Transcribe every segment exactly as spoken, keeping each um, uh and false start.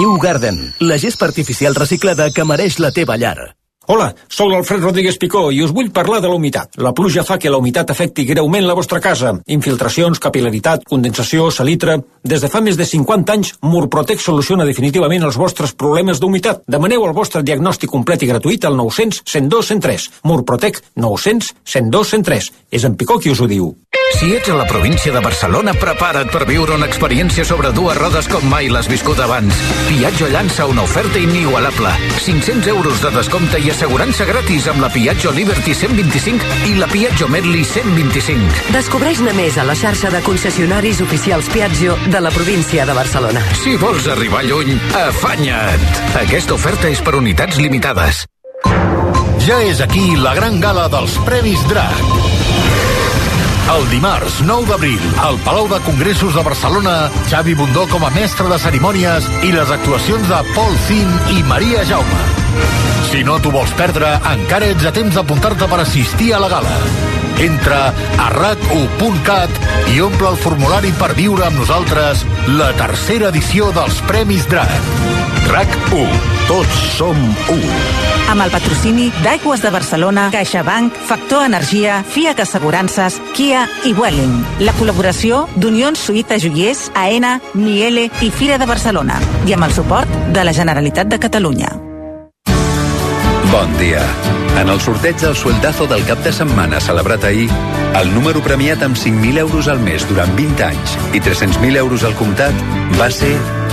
Kew Garden, la gespa artificial reciclada que mereix la teva llar. Hola, sóc l'Alfred Rodríguez Picó i us vull parlar de la humitat. La pluja fa que la humitat afecti greument la vostra casa. Infiltracions, capil·laritat, condensació, salitre... Des de fa més de cinquanta anys, Murprotec soluciona definitivament els vostres problemes d'humitat. Demaneu el vostre diagnòstic complet i gratuït al nou cents, cent dos, cent tres. Murprotec nou cents, cent dos, cent tres. És en Picó qui us ho diu. Si ets a la província de Barcelona, prepara't per viure una experiència sobre dues rodes com mai l'has viscut abans. Piaggio llança una oferta inigualable. cinc-cents euros de descompte i assegurança gratis amb la Piaggio Liberty cent vint-i-cinc i la Piaggio Medley cent vint-i-cinc. Descobreix-ne més a la xarxa de concessionaris oficials Piaggio de la província de Barcelona. Si vols arribar lluny, afanya't! Aquesta oferta és per unitats limitades. Ja és aquí la gran gala dels Premis Drac. El dimarts nou d'abril, al Palau de Congressos de Barcelona, Xavi Bundó com a mestre de cerimònies i les actuacions de Paul Zin i Maria Jaume. Si no t'ho vols perdre, encara ets a temps d'apuntar-te per assistir a la gala. Entra a rac u punt cat i omple el formulari per viure amb nosaltres la tercera edició dels Premis Drac. RAC u. Tots som u. Amb el patrocini d'Aigües de Barcelona, CaixaBank, Factor Energia, Fiat Assegurances, Kia i Vueling. La col·laboració d'Unió Suïta Joiers, AENA, Miele i Fira de Barcelona. I amb el suport de la Generalitat de Catalunya. Bon dia. En el sorteig del sueldazo del cap de setmana celebrat ahir, el número premiat amb cinc mil euros al mes durant vint anys i tres-cents mil euros al comptat va ser...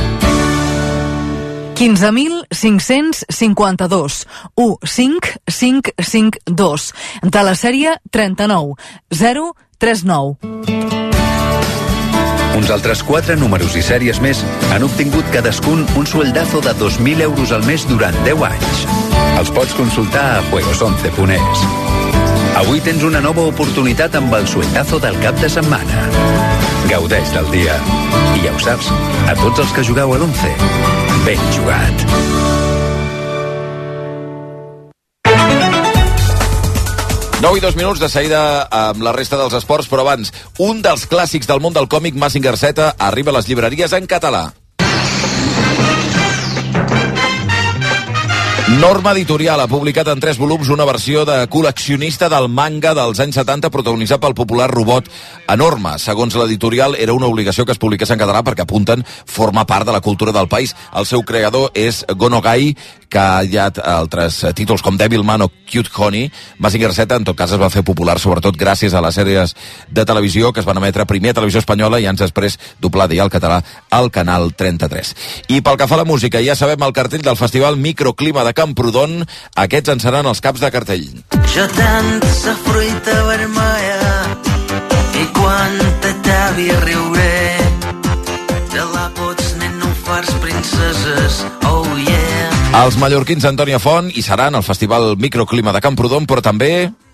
quinze mil cinc-cents cinquanta-dos, u cinc cinc cinc dos, de la sèrie trenta-nou, zero tres nou. Uns altres quatre números i sèries més han obtingut cadascun un sueldazo de dos mil euros al mes durant deu anys. Els pots consultar a juegos once punt es. Avui tens una nova oportunitat amb el sueldazo del cap de setmana. Gaudeix del dia. I ja ho saps, a tots els que jugueu a l'once, ben jugat. nou i dos minuts, de seguida amb la resta dels esports, però abans, un dels clàssics del món del còmic, Mazinger Z, arriba a les llibreries en català. Norma Editorial ha publicat en tres volums una versió de col·leccionista del manga dels anys setanta protagonitzat pel popular robot Enorme. Segons l'editorial, era una obligació que es publiqués en català perquè, apunten, forma part de la cultura del país. El seu creador és Gonogai, que ha hallat altres títols com Devilman o Cute Honey. Mazinger Z, en tot cas, es va fer popular sobretot gràcies a les sèries de televisió que es van emetre primer a Televisió Espanyola i anys després doblada i al català al Canal trenta-tres. I pel que fa a la música, ja sabem el cartell del festival Microclima de Camprodon. Aquests en seran els caps de cartell. Jo tanta fruita vermella i quan t'acabi riuré, te la pots nen, no fars princeses, oh yeah. Els mallorquins Antònia Font hi seran al festival Microclima de Camprodon, però també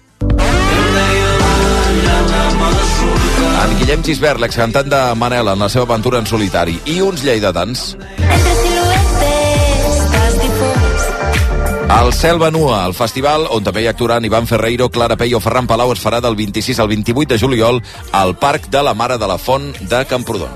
en Guillem Gisbert, l'excantant de Manel, en la seva aventura en solitari, i uns lleidatans. El Selva Nua, el festival on també hi actuaran Ivan Ferreiro, Clara Pei o Ferran Palau, es farà del vint-i-sis al vint-i-vuit de juliol al Parc de la Mare de la Font de Camprodon.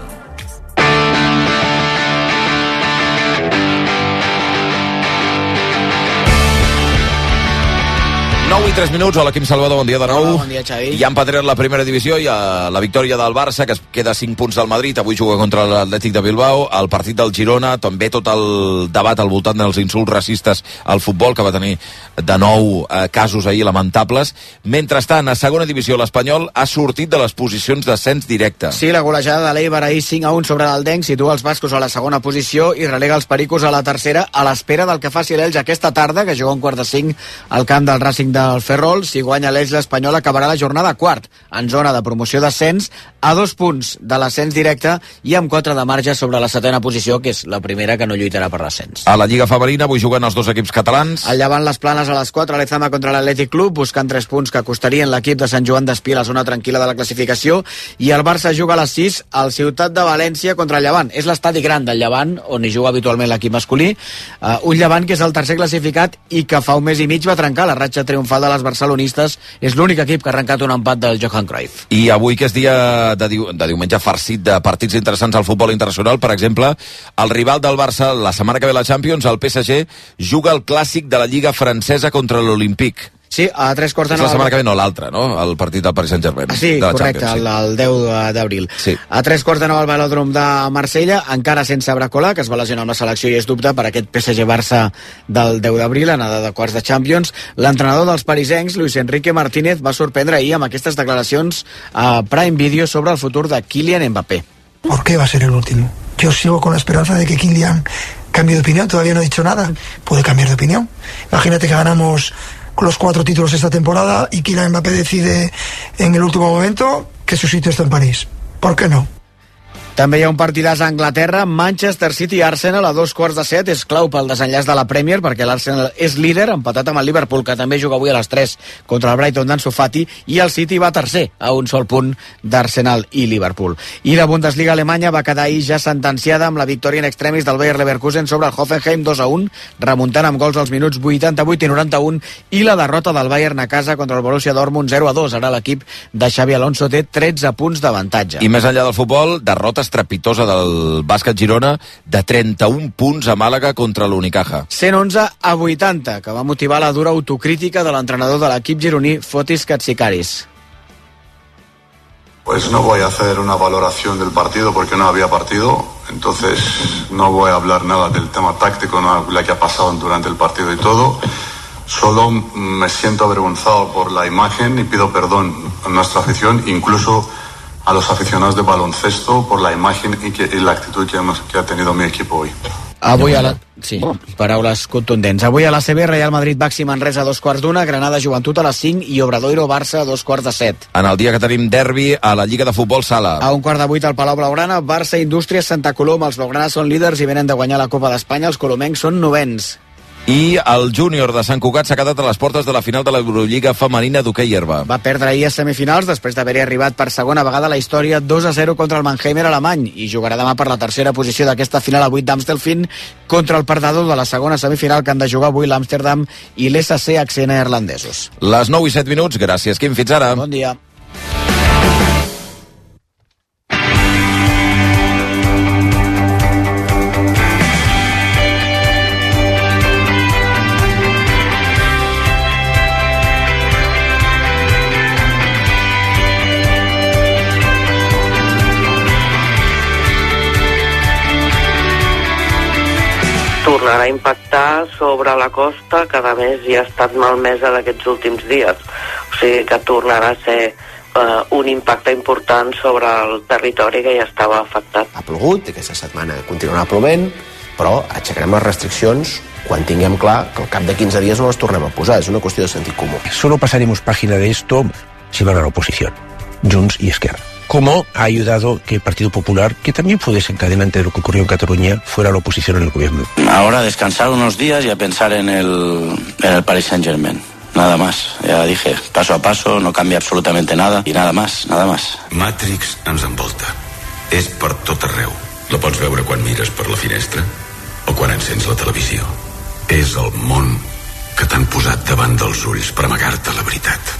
nou i tres minuts, hola Quim Salvador, bon dia de nou. Hola, bon dia, Xavi. Ja han patrat la primera divisió i a la victòria del Barça, que es queda a cinc punts del Madrid, avui juga contra l'Atlètic de Bilbao, el partit del Girona, també tot el debat al voltant dels insults racistes al futbol, que va tenir de nou eh, casos ahir lamentables. Mentrestant, a segona divisió, l'Espanyol ha sortit de les posicions d'ascens directe. Sí, la golejada de l'Eibar ahir cinc a un sobre l'Aldenc situa els bascos a la segona posició i relega els pericos a la tercera, a l'espera del que faci l'Elx aquesta tarda, que juga un quart de cinc al camp del Racing del Ferrol. Si guanya l'Elx, l'Espanyol acabarà la jornada quart, en zona de promoció d'ascens, a dos punts de l'ascens directe i amb quatre de marge sobre la setena posició, que és la primera que no lluitarà per l'ascens. A la Lliga Femenina avui juguen els dos equips catalans. Al Llevant les Planes a les quatre, l'Ezama contra l'Atlètic Club, buscant tres punts que costarien l'equip de Sant Joan d'Espí a la zona tranquil·la de la classificació, i el Barça juga a les sis al Ciutat de València contra el Llevant. És l'estadi gran del Llevant, on hi juga habitualment l'equip masculí. Uh, un Llevant que és el tercer classificat i que fa un mes i mig va trencar la ratxa triomfal de les barcelonistes, és l'únic equip que ha arrencat un empat del Johan Cruyff. I avui, que és dia de, diu de diumenge farcit de partits interessants al futbol internacional, per exemple, el rival del Barça la setmana que ve a la Champions, el P S G, juga el clàssic de la Lliga francesa contra l'Olympique. Sí, a tres quarts de nou... És la setmana que ve, no l'altra, no? El partit del Paris Saint-Germain. Ah, sí, de la correcte, Champions, sí. el, el deu d'abril. Sí. A tres quarts de nou al velòdrom de Marsella, encara sense Bracola, que es va lesionar amb la selecció i és dubte per aquest P S G-Barça del deu d'abril, anada de quarts de Champions. L'entrenador dels parisencs, Luis Enrique Martínez, va sorprendre ahir amb aquestes declaracions a Prime Video sobre el futur de Kylian Mbappé. ¿Por qué va a ser el último? Yo sigo con la esperanza de que Kylian cambie de opinión, todavía no he dicho nada, puede cambiar de opinión. Imagínate que ganamos con los cuatro títulos esta temporada y Kylian Mbappé decide en el último momento que su sitio está en París. ¿Por qué no? També hi ha un partidàs a Anglaterra, Manchester City-Arsenal a dos quarts de set, és clau pel desenllaç de la Premier perquè l'Arsenal és líder, empatat amb el Liverpool, que també juga avui a les tres contra el Brighton d'Ansu Fati, i el City va tercer a un sol punt d'Arsenal i Liverpool. I la Bundesliga alemanya va quedar ahir ja sentenciada amb la victòria en extremis del Bayer Leverkusen sobre el Hoffenheim dos a un, remuntant amb gols als minuts vuitanta-vuit i noranta-un, i la derrota del Bayern a casa contra el Borussia Dortmund zero a dos. Ara l'equip de Xavi Alonso té tretze punts d'avantatge. I més enllà del futbol, derrota estrepitosa del bàsquet Girona de trenta-un punts a Màlaga contra l'Unicaja. cent onze a vuitanta, que va motivar la dura autocrítica de l'entrenador de l'equip gironí, Fotis Katsikaris. Pues no voy a hacer una valoración del partido porque no había partido, entonces no voy a hablar nada del tema táctico, no lo que ha pasado durante el partido y todo. Solo me siento avergonzado por la imagen y pido perdón a nuestra afición, incluso a los aficionados de baloncesto, por la imagen y, que, y la actitud que, hemos, que ha tenido mi equipo hoy. Avui a la... Sí, paraules contundents. Avui a la A C B, Real Madrid Baxi Manresa a dos quarts d'una, Granada Joventut a les cinc i Obradoiro Barça a dos quarts de set. En el dia que tenim derbi a la Lliga de Futbol Sala. A un quart de vuit al Palau Blaugrana, Barça Indústries Santa Coloma. Els blaugranas són líders i venen de guanyar la Copa d'Espanya. Els colomencs són novens. I el júnior de Sant Cugat s'ha quedat a les portes de la final de l'Eurolliga femenina d'hoquei herba. Va perdre ahir a semifinals després d'haver-hi arribat per segona vegada a la història dos a zero contra el Mannheimer alemany i jugarà demà per la tercera posició d'aquesta final a vuit d'Amstelveen contra el perdedor de la segona semifinal que han de jugar avui l'Amsterdam i l'S C H C neerlandesos. Les nou i set minuts, gràcies Quim, fins ara. Bon dia. Tornarà a impactar sobre la costa, que a més ja ha estat malmesa d'aquests últims dies. O sigui que tornarà a ser eh, un impacte important sobre el territori que ja estava afectat. Ha plogut, aquesta setmana continuarà plovent, però aixecarem les restriccions quan tinguem clar que al cap de quinze dies no les tornem a posar. És una qüestió de sentit comú. Solo pasaremos página de esto si van a la oposición, Junts y Esquerra. Como ha ayudado que el Partido Popular, que también fue desencadenante de lo que ocurrió en Cataluña, fuera la oposición en el gobierno. Ahora descansar unos días y a pensar en el, en el Paris Saint-Germain. Nada más. Ya dije, paso a paso, no cambia absolutamente nada. Y nada más, nada más. Matrix ens envolta. És per tot arreu. La pots veure quan mires per la finestra o quan encens la televisió. És el món que t'han posat davant dels ulls per amagar-te la veritat.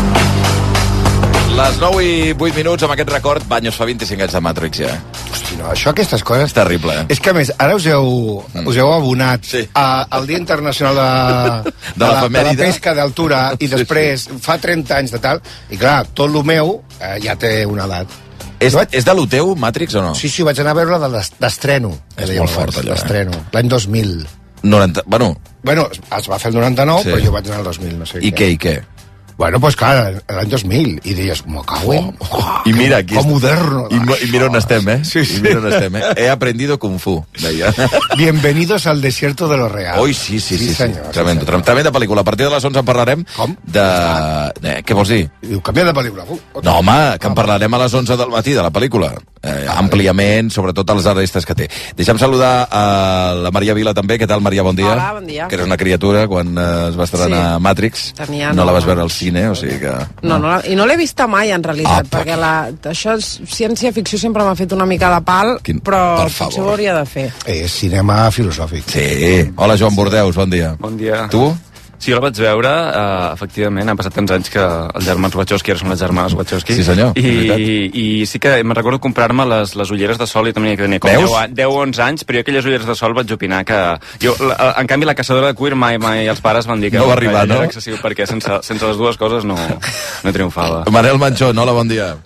Les nou i vuit minuts amb aquest record. Banyos fa vint-i-cinc anys de Matrix, ja. Hosti, no, això, aquestes coses... És terrible, eh? És que, a més, ara us heu, us heu abonat sí. a, al Dia Internacional de, de, de, la, de la pesca d'altura i després fa trenta anys de tal, i clar, tot lo meu eh, ja té una edat. És, vaig... és de lo teu, Matrix, o no? Sí, sí, vaig anar a veure-la d'estreno. És molt fort, allò, d'estreno, eh? L'any dos mil. noranta, bueno... Bueno, es va fer el noranta-nou, sí. Però jo vaig anar al dos mil, no sé I què, i què? Bueno, pues clar, l'any dos mil, i deies, me cago en... Oh, I mira, aquí... Com moderno. I, I mira on estem, eh? Sí, sí. I mira on estem, eh? He aprendido Kung Fu, deia. Bienvenidos al desierto de lo real. Oi, sí, sí, sí. Sí, sí. senyor. Tremendo, Sí, senyor. tremenda pel·lícula. A partir de les onze en parlarem Com? de... Eh, què vols dir? Diu, canvia de pel·lícula. Uh, no, home, que en parlarem a les onze del matí de la pel·lícula. Eh, àmpliament, sobretot els arestes que té. Deixa'm saludar a la Maria Vila també. Què tal, Maria? Bon dia. Hola, bon dia. Que eres una criatura quan eh, es va estrenar Sí. Matrix. Tenia no nou la vas veure al anys. cine, o sigui que... No, no, I no l'he vista mai, en realitat, Ah, perquè la, això és ciència-ficció sempre m'ha fet una mica de pal, Quin- però per potser favor. ho hauria de fer. És cinema filosòfic. Sí. Hola, Joan Bordeus, bon dia. Bon dia. Tu? Sí, jo la vaig veure, uh, efectivament, han passat tants anys que els germans Wachowski ara són les germanes Wachowski. Sí, senyor, I, i sí que me'n recordo comprar-me les, les ulleres de sol i també que tenia com deu o onze anys, però jo aquelles ulleres de sol vaig opinar que... Jo, la, en canvi, la caçadora de cuir mai, mai els pares van dir que no va arribar, no? Era excessiu, perquè sense, sense les dues coses no, no triomfava. Manel Manchón, hola, bon dia.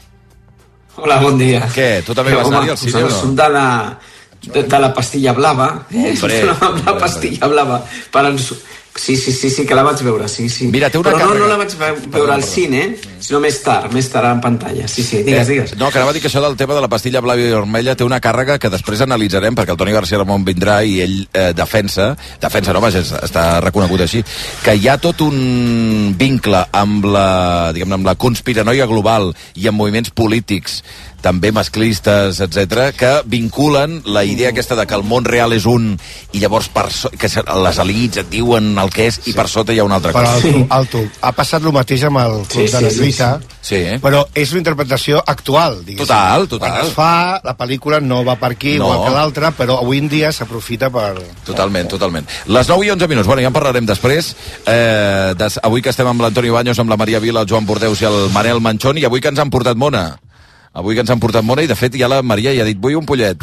Hola, bon dia. Què, tu també vas anar-hi al cine o no? Som de la, de, de la pastilla blava. Eh? Hombre, la pastilla blava. Per ens... Sí, sí, sí, sí, que la vaig veure, sí, sí. Mira, té una Però càrrega... no, no la vaig veure Perdó, al cine, sinó més tard, més tard en pantalla. Sí, sí, digues, digues. Eh, no, que anava a dir que això del tema de la pastilla blava i vermella té una càrrega que després analitzarem, perquè el Toni García Ramon vindrà i ell eh, defensa, defensa no, vaja, està reconegut així, que hi ha tot un vincle amb la, diguem-ne, amb la conspiranoia global i amb moviments polítics també masclistes, etcètera, que vinculen la idea aquesta de que el món real és un i llavors per so que les elites et diuen el que és i per sota hi ha una altra cosa. Però alto, alto. Ha passat el mateix amb el Club sí, de la Lluita, sí, sí. Sí. Però és una interpretació actual, diguéssim. Total, total. Quan es fa, la pel·lícula no va per aquí, no. igual que l'altra, però avui en dia s'aprofita per... Totalment, totalment. Les nou i onze minuts, bueno, ja en parlarem després. Eh, des, avui que estem amb l'Antoni Baños, amb la Maria Vila, el Joan Bordeus i el Manel Manchón, i avui que ens han portat Mona. Avui que ens han portat Mona, i de fet ja la Maria ja ha dit, vull un pollet.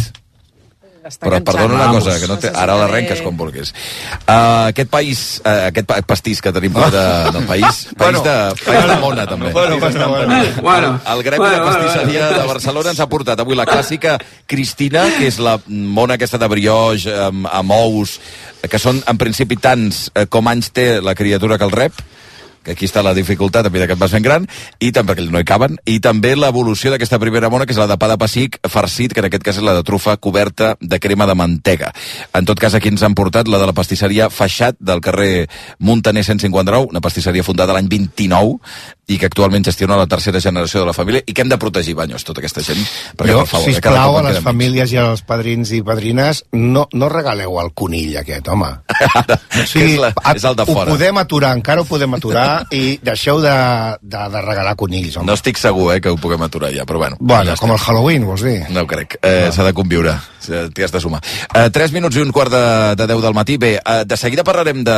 Està però cansant. perdona una Vamos. cosa, que no té, ara l'arrenques com vulguis. Uh, aquest país, uh, aquest pa pastís que tenim de, del país, país, bueno, de, país de Mona, també. Bueno, bueno, bueno. bueno, el Gremi bueno, de Pastisseria bueno, bueno. de Barcelona ens ha portat avui la clàssica Cristina, que és la mona aquesta de brioix, amb, amb ous, que són en principi tants eh, com anys té la criatura que el rep, que aquí està la dificultat, a mesura que et vas fent gran, i també perquè no hi caben, i també l'evolució d'aquesta primera mona, que és la de pa de pessic farcit, que en aquest cas és la de trufa coberta de crema de mantega. En tot cas, aquí ens han portat la de la pastisseria Faixat, del carrer Muntaner cent cinquanta-nou, una pastisseria fundada l'any vint-i-nou, i que actualment gestiona la tercera generació de la família, i que hem de protegir, Banyos, tota aquesta gent. Perquè, jo, per favor, sisplau, a les famílies i als padrins i padrines, no, no regaleu el conill aquest, home. O sigui, és, la, és el de fora. Ho podem aturar, encara ho podem aturar, i deixeu de, de, de regalar conills, home. No estic segur, eh, que ho puguem aturar ja, però bueno. Bueno, com el Halloween, vols dir? No ho crec. Eh, no. S'ha de conviure. T'hi has de sumar. Eh, tres minuts i un quart de, de deu del matí. Bé, eh, de seguida parlarem de,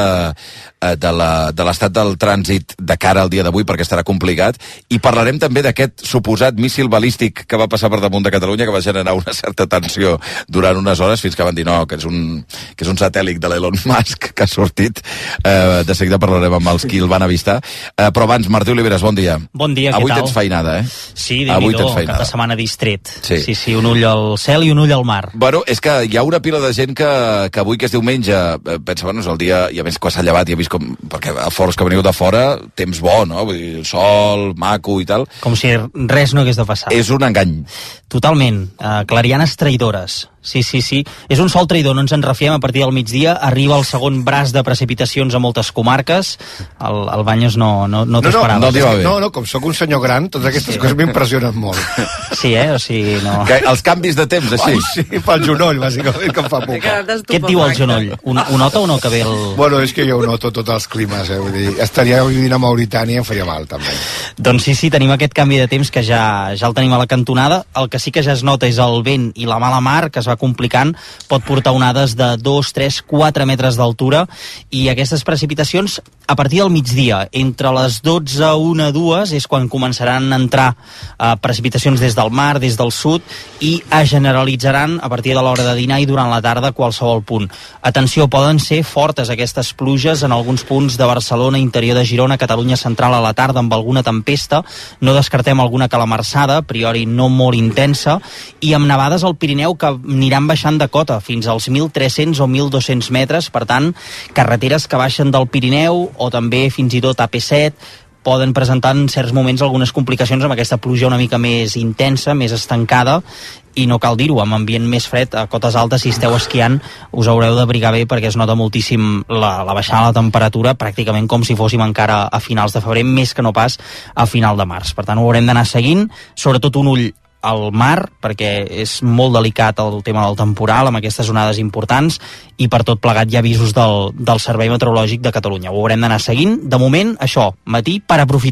de l'estat de del trànsit de cara al dia d'avui, perquè estarà complicat, i parlarem també d'aquest suposat míssil balístic que va passar per damunt de Catalunya, que va generar una certa tensió durant unes hores, fins que van dir no, que és un, que és un satèl·lit de l'Elon Musk que ha sortit. Eh, de seguida parlarem amb els qui el van avistar. Eh, però abans, Martí Oliveres, bon dia. Bon dia, avui què tal? Tens feinada, eh? Sí, déu-n'hi-do, cap de setmana distret. Sí. sí, sí, un ull al cel i un ull al mar. Bueno, és que hi ha una pila de gent que, que avui que és diumenge, eh, pensa, bueno, és el dia, i a més quan s'ha llevat i ha vist com, perquè a forts que veniu de fora, temps bo, no? Vull dir, sol, maco i tal. Com si res no hagués de passar. És un engany. Totalment. Uh, clarianes traïdores. Sí, sí, sí. És un sol traïdor, no ens en refiem. A partir del migdia arriba el segon braç de precipitacions a moltes comarques. El, el Banyos no, no, no t'ho no, esperava. No, no, no, no, com sóc un senyor gran, totes aquestes sí. coses m'impressionen molt. Sí, eh? O sigui, no... Que, els canvis de temps, així. Ai, sí, pel genoll, bàsicament, que em fa por. Què et diu el genoll? Ho, ho nota o no, que ve el... Bueno, és que jo ho noto tots els climes, eh? Vull dir, estaria vivint a Mauritània i em faria mal, també. Doncs sí, sí, tenim aquest canvi de temps que ja, ja el tenim a la cantonada. El que sí que ja es nota és el vent i la mala mar, que es va complicant. Pot portar onades de dos, tres, quatre metres d'altura, i aquestes precipitacions a partir del migdia, entre les dotze, una, dues, és quan començaran a entrar eh, precipitacions des del mar, des del sud, i es generalitzaran a partir de l'hora de dinar i durant la tarda a qualsevol punt. Atenció, poden ser fortes aquestes pluges en alguns punts de Barcelona, interior de Girona, Catalunya central a la tarda amb alguna tempesta. No descartem alguna calamarsada, a priori no molt intensa, i amb nevades al Pirineu que aniran baixant de cota fins als mil tres-cents o mil dos-cents metres. Per tant, carreteres que baixen del Pirineu o també fins i tot A P set poden presentar en certs moments algunes complicacions amb aquesta pluja una mica més intensa, més estancada, i no cal dir-ho, amb ambient més fred a cotes altes, si esteu esquiant us haureu d'abrigar bé perquè es nota moltíssim la, la baixada de la temperatura, pràcticament com si fóssim encara a finals de febrer, més que no pas a final de març. Per tant, ho haurem d'anar seguint, sobretot un ull al mar, perquè és molt delicat el tema del temporal, amb aquestes onades importants, i per tot plegat hi ha avisos del, del Servei Meteorològic de Catalunya. Ho haurem d'anar seguint. De moment, això, matí per aprofitar.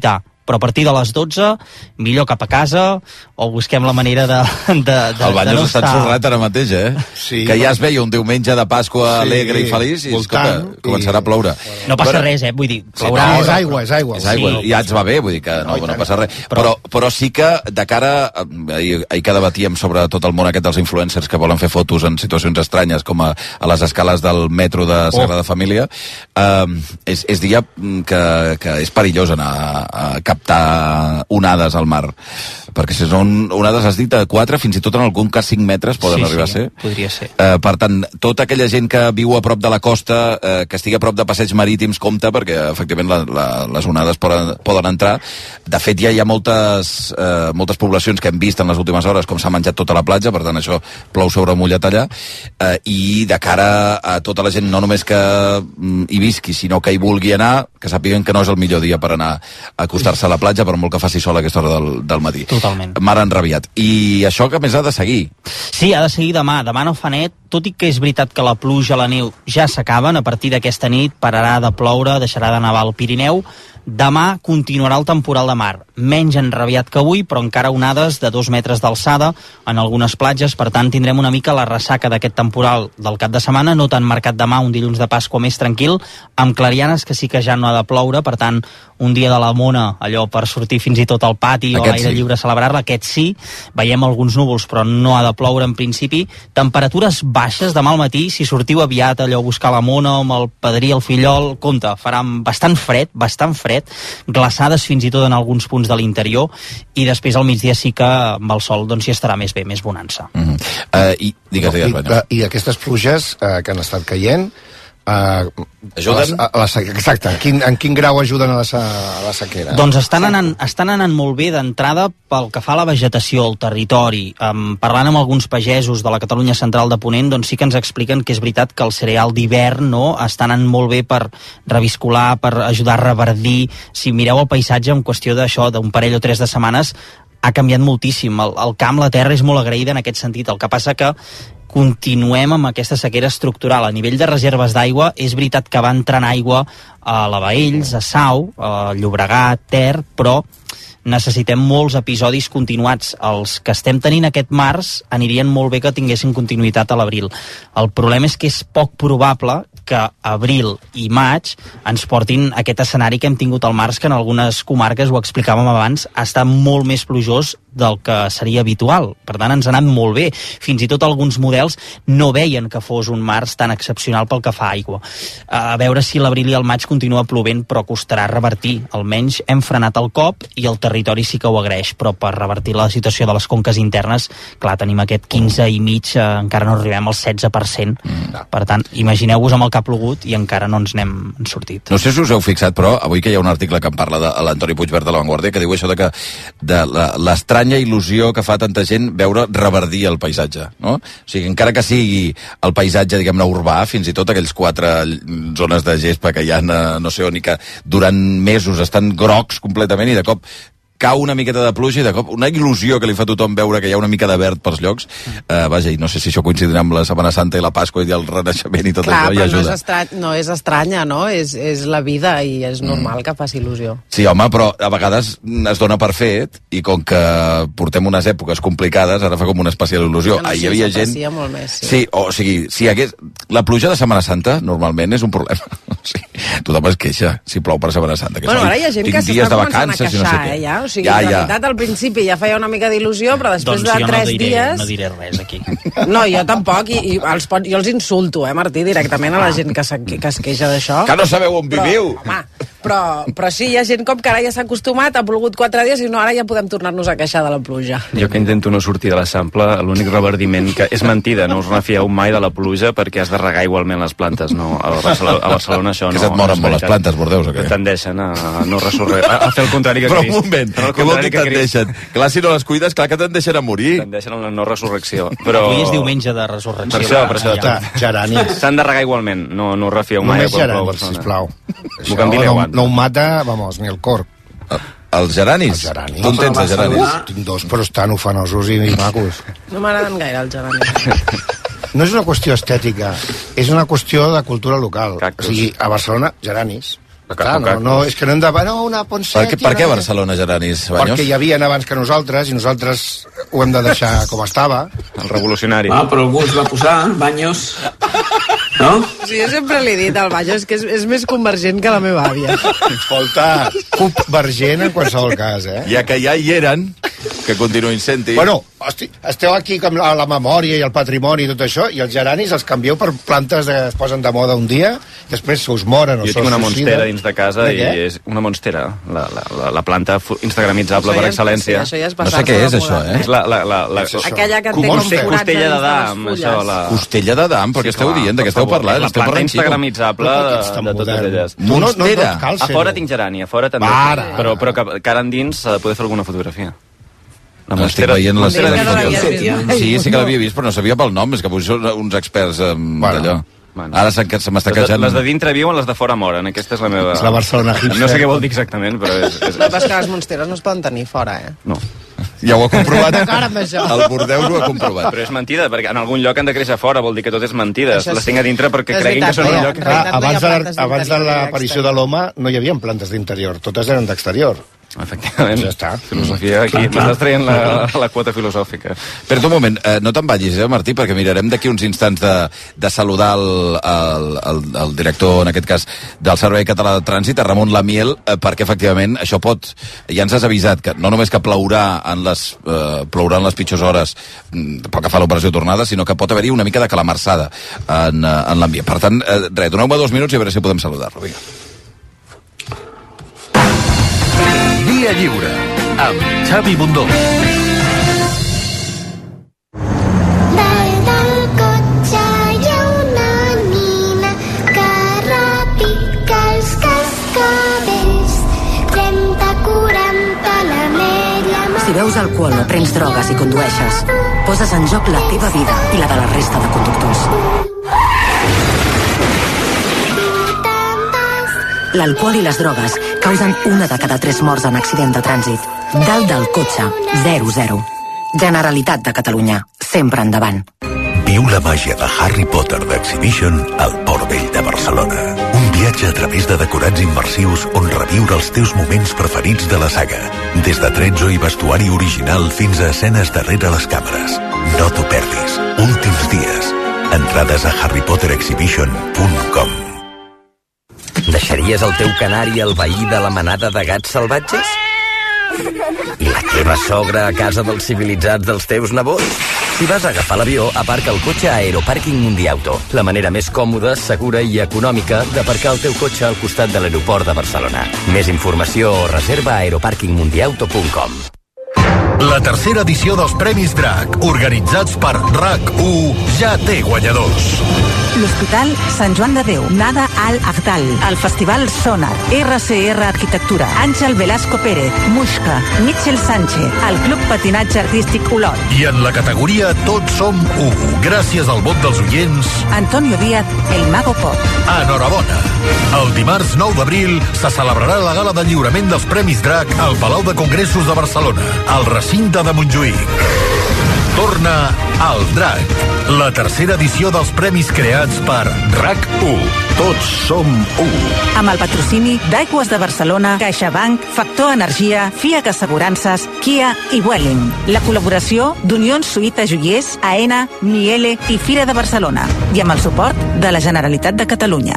però a partir de les dotze, millor cap a casa, o busquem la manera de... de, de el Banyos no està ensorrat ara mateix, eh? Sí, que ja es veia un diumenge de Pasqua sí, alegre i feliç, i escolta, i... començarà a ploure. No passa però... res, eh? Vull dir, plourà... Sí, no, és aigua, és aigua. És aigua, sí. ja ens va bé, vull dir que no, no, no passa res. Però, però sí que, de cara... Ahir, ahir que debatíem sobre tot el món aquest dels influencers que volen fer fotos en situacions estranyes, com a, a les escales del metro de Sagrada oh. Família, eh, és, és dia que, que és perillós anar a captar onades al mar, perquè si són onades, has dit, de quatre, fins i tot en algun cas cinc metres poden sí, arribar sí, a ser. podria ser. Eh, per tant, tota aquella gent que viu a prop de la costa, eh, que estigui a prop de passeigs marítims, compta, perquè efectivament la, la, les onades poden, poden entrar. De fet, ja hi ha moltes, eh, moltes poblacions que hem vist en les últimes hores com s'ha menjat tota la platja, per tant això plou sobre mullat allà, eh, i de cara a tota la gent, no només que mm, hi visqui, sinó que hi vulgui anar, que sàpiguen que no és el millor dia per anar a acostar-se a la platja, per molt que faci sol a aquesta hora del, del matí. Totalment. Mar enrabiat. I això que més ha de seguir? Sí, ha de seguir demà. Demà no fa net, tot i que és veritat que la pluja, la neu ja s'acaben, a partir d'aquesta nit pararà de ploure, deixarà de nevar al Pirineu. Demà continuarà el temporal de mar, menys enrabiat que avui, però encara onades de dos metres d'alçada en algunes platges, per tant tindrem una mica la ressaca d'aquest temporal del cap de setmana, no tan marcat demà, un dilluns de Pasqua més tranquil, amb clarianes que sí que ja no ha de ploure, per tant un dia de la mona, allò per sortir fins i tot al pati o a l'aire sí. lliure a celebrar-la, aquest sí, veiem alguns núvols però no ha de ploure en principi, temperatures baixes demà al matí, si sortiu aviat allò a buscar la mona amb el padrí, el fillol, compte, farà bastant fred, bastant fred, glaçades fins i tot en alguns punts de l'interior, i després al migdia sí que amb el sol doncs hi estarà més bé, més bonança. Mm-hmm. uh, I digues, digues, Banyos. I, I aquestes pluges uh, que han estat caient, Uh, ajuden? A la, a la, exacte, en quin, en quin grau ajuden a la, a la sequera? Doncs estan anant, estan anant molt bé d'entrada pel que fa a la vegetació, al territori. Um, parlant amb alguns pagesos de la Catalunya central de Ponent, doncs sí que ens expliquen que és veritat que el cereal d'hivern, no?, està anant molt bé per reviscolar, per ajudar a reverdir. Si mireu el paisatge en qüestió d'això, d'un parell o tres de setmanes, ha canviat moltíssim. El, el camp, la terra és molt agraïda en aquest sentit. El que passa que continuem amb aquesta sequera estructural. A nivell de reserves d'aigua, és veritat que va entrant aigua a la Baells, a Sau, a Llobregat, Ter, però necessitem molts episodis continuats. Els que estem tenint aquest març anirien molt bé que tinguessin continuïtat a l'abril. El problema és que és poc probable que abril i maig ens portin aquest escenari que hem tingut al març, que en algunes comarques, ho explicàvem abans, ha estat molt més plujós del que seria habitual. Per tant, ens ha anat molt bé. Fins i tot alguns models no veien que fos un març tan excepcional pel que fa a aigua. A veure si l'abril i el maig continua plovent, però costarà revertir. Almenys hem frenat el cop i el territori sí que ho agraeix, però per revertir la situació de les conques internes, clar, tenim aquest quinze i mig, eh, encara no arribem al setze per cent. Mm. Per tant, imagineu-vos amb el que ha plogut i encara no ens n'hem sortit. No sé si us heu fixat, però avui que hi ha un article que en parla de l'Antoni Puigverd de La Vanguardia, que diu això de que de l'estranya il·lusió que fa tanta gent veure reverdir el paisatge, no? O sigui, encara que sigui el paisatge, diguem-ne, urbà, fins i tot aquells quatre zones de gespa que hi ha, no sé on, i que durant mesos estan grocs completament, i de cop cau una miqueta de pluja i de cop una il·lusió que li fa a tothom veure que hi ha una mica de verd pels llocs. Uh, vaja, i no sé si això coincidirà amb la Setmana Santa i la Pasqua i el Renaixement i tot Clar, això, i ajuda. No és, estrany, no és estranya, no? És, és la vida i és normal mm. que faci il·lusió. Sí, home, però a vegades es dona per fet, i com que portem unes èpoques complicades, ara fa com una especial il·lusió. No, no, Ahir sí, hi havia gent... molt més, sí. sí, o sigui, si hagués... La pluja de Setmana Santa, normalment, és un problema. O sigui, tothom es queixa si plou per Setmana Santa. Que bueno, ara hi ha gent que s'està començant a queixar, no sé eh, ja? O sigui, ja, en ja. realitat, al principi ja feia una mica d'il·lusió, però després doncs de tres no diré, dies... no diré res aquí. No, jo tampoc, i, i els pot, jo els insulto, eh, Martí, directament a la gent que, se, que es queixa d'això. Que no sabeu on viviu! Però, home, però, però sí, hi ha gent com que ara ja s'ha acostumat, ha plogut quatre dies i no, ara ja podem tornar-nos a queixar de la pluja. Jo que intento no sortir de l'Eixample, l'únic reverdiment que... És mentida, no us refieu mai de la pluja perquè has de regar igualment les plantes, no? A Barcelona, a Barcelona això no... Que se't moren no molt les plantes, Bordeus, o què? Tendeixen a no ressorrer, a, a fer el contrari que Però Crist. un moment, què vol dir que tendeixen? Clar, si no les cuides, clar que tendeixen a morir. Tendeixen a la no resurrecció. Però... Avui és diumenge de resurrecció. Per això, per això. Ja. Geranis. S'han de regar igualment, no, no us refieu mai. Només geranis, sisplau. M'ho canvileu no, no ho mata, vamos, ni el corp. Els geranis? Els geranis. Tu en tens, els geranis? Uh, tinc dos, però estan ufanosos i, i macos. No m'agraden gaire els geranis. No és una qüestió estètica, és una qüestió de cultura local. Cactus. O sigui, a Barcelona, geranis. Clar, no, no, és que no hem de... No, una Ponseti... Per què, per què Barcelona, Geranis, Baños? Perquè hi havia abans que nosaltres, i nosaltres ho hem de deixar com estava. El revolucionari. Ah, però algú es va posar, Baños. No? Sí, jo sempre li he dit al Baños que és, és més convergent que la meva àvia. Escolta, convergent en qualsevol cas, eh? Ja que ja hi eren, que continuïn sent-hi. Bueno, hosti, esteu aquí amb la, la memòria i el patrimoni i tot això, i els geranis els canvieu per plantes que es posen de moda un dia, i després se us moren o se us Jo tinc una suïciden. monstera dins de casa de i és una monstera, la, la, la, la planta instagramitzable per excel·lència. Sí, això ja és no sé què és, això, eh? És la, la, la, la, aquella que té com forats costella a d'Adam, això, la... Costella d'Adam, però què esteu dient? De què esteu parlant? La planta instagramitzable de, de totes elles. Monstera. A fora tinc gerani, a fora també. Para. Però, però que cara endins s'ha de poder fer alguna fotografia. La No, estic veient les monstera fotos. Sí, sí que l'havia vist, però no sabia pel nom. És que potser són uns experts eh, d'allò. Bueno. Ara se, se m'està Les de, queixant. les de dintre viuen, les de fora moren. Aquesta és la meva... És la Barcelona hipster. No sé què vol dir exactament, però és... és... El que passa és que les monsteres no es poden tenir fora, eh? No. Ja ho ha comprovat. Cara amb això. El Bordeus ho ha comprovat. Però és mentida, perquè en algun lloc han de créixer fora, vol dir que tot és mentida. Això Les sí. tinc a dintre perquè És creguin que veritat, són un no, lloc... en realitat no hi ha abans de, plantes abans de d'interior, l'aparició de l'home no hi havia plantes d'interior, totes eren d'exterior. Efectivament. Ja està. Filosofia aquí. M'estàs traient la, la quota filosòfica. Però un moment, eh, no te'n vagis, eh, Martí, perquè mirarem d'aquí uns instants de, de saludar el, el, el, el director, en aquest cas, del Servei Català de Trànsit, a Ramon Lamiel, eh, perquè efectivament això pot... Ja ens has avisat que no només que plourà en les, eh, plourà en les pitjors hores pel que fa a l'operació tornada, sinó que pot haver-hi una mica de calamarsada en, en l'ambient. Per tant, eh, res, doneu-me dos minuts i a veure si podem saludar-lo. Vinga. Via Lliure, amb Xavi Bundó. Dalt del cotxe hi ha una nina que repica els cascavells. trenta quaranta l'ametlla... Si veus alcohol o prens drogues i condueixes, poses en joc la teva vida i la de la resta de conductors. L'alcohol i les drogues causen una de cada tres morts en accident de trànsit. Dalt del cotxe, zero zero. Generalitat de Catalunya, sempre endavant. Viu la màgia de Harry Potter d'Exhibition al Port Vell de Barcelona. Un viatge a través de decorats immersius on reviure els teus moments preferits de la saga. Des de tretzo i vestuari original fins a escenes darrere les càmeres. No t'ho perdis. Últims dies. Entrades a harry potter exhibition punt com. Deixaries el teu canari al veí de la manada de gats salvatges? I la teva sogra a casa dels civilitzats dels teus nebots? Si vas a agafar l'avió, aparca el cotxe a Aeroparking Mundiauto, la manera més còmoda, segura i econòmica d'aparcar el teu cotxe al costat de l'aeroport de Barcelona. Més informació o reserva a aeroparking mundiauto punt com. La tercera edició dels Premis Drac, organitzats per RAC u, ja té guanyadors. L'Hospital Sant Joan de Déu, Nada Al Agdal, el Festival Sonar, R C R Arquitectura, Àngel Velasco Pérez, Muixca, Mitchell Sánchez, el Club Patinatge Artístic Olot. I en la categoria Tots som u, gràcies al vot dels oients, Antonio Díaz, el Mago Pop. enhorabona. El dimarts nou d'abril se celebrarà la gala de lliurament dels Premis Drac al Palau de Congressos de Barcelona, al recinte de Montjuïc. Torna al Drac, la tercera edició dels premis creats per RAC u. Tots som u. Amb el patrocini d'Aigües de Barcelona, CaixaBank, Factor Energia, Fiac Assegurances, Kia i Welling. La col·laboració d'Unions Suïta Joiers, AENA, Miele i Fira de Barcelona. I amb el suport de la Generalitat de Catalunya.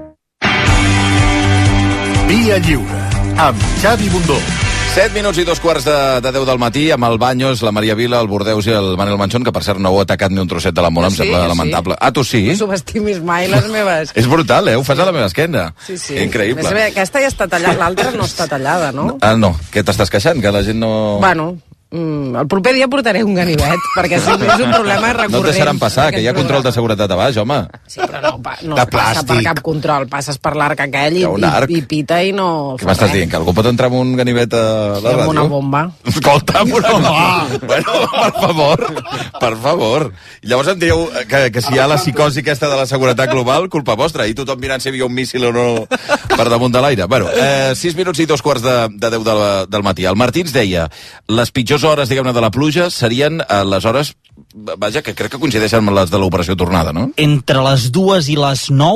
Via Lliure, amb Xavi Bundó. set minuts i dos quarts de, de deu del matí amb el Baños, la Maria Vila, el Bordeus i el Manel Manchón, que per cert no heu atacat ni un trosset de la mona, em Sí, sembla sí. lamentable. Ah, tu sí? No subestimis mai les meves... És brutal, eh? Ho fas a la meva esquena. Sí, sí. Increïble. Més bé, aquesta ja està tallada, l'altra no està tallada, no? Ah, no. Què t'estàs queixant? Que la gent no... Bueno, mm, el proper dia portaré un ganivet, perquè si no és un problema recurrent. No et deixaran passar, que hi ha aquest control de seguretat a baix, home. Sí, però no, pa, no De es passa per plàstic. cap control, passes per l'arc aquell i, Hi ha un arc. i, i pita i no Què fa m'estàs res. dient? Que algú pot entrar amb un ganivet a la Amb ràdio? una bomba. Escolta, amb una bomba. Bueno, per favor, per favor. I llavors em dieu que, que si hi ha la psicosi aquesta de la seguretat global, culpa vostra, i tothom mirant si hi havia un míssil o no per damunt de l'aire. Bueno, eh, sis minuts i dos quarts de, de deu del, del matí. El Martí ens deia, les pitjors hores, diguem-ne, de la pluja serien eh, les hores, vaja, que crec que coincideixen amb les de l'operació tornada, no? Entre les dues i les nou,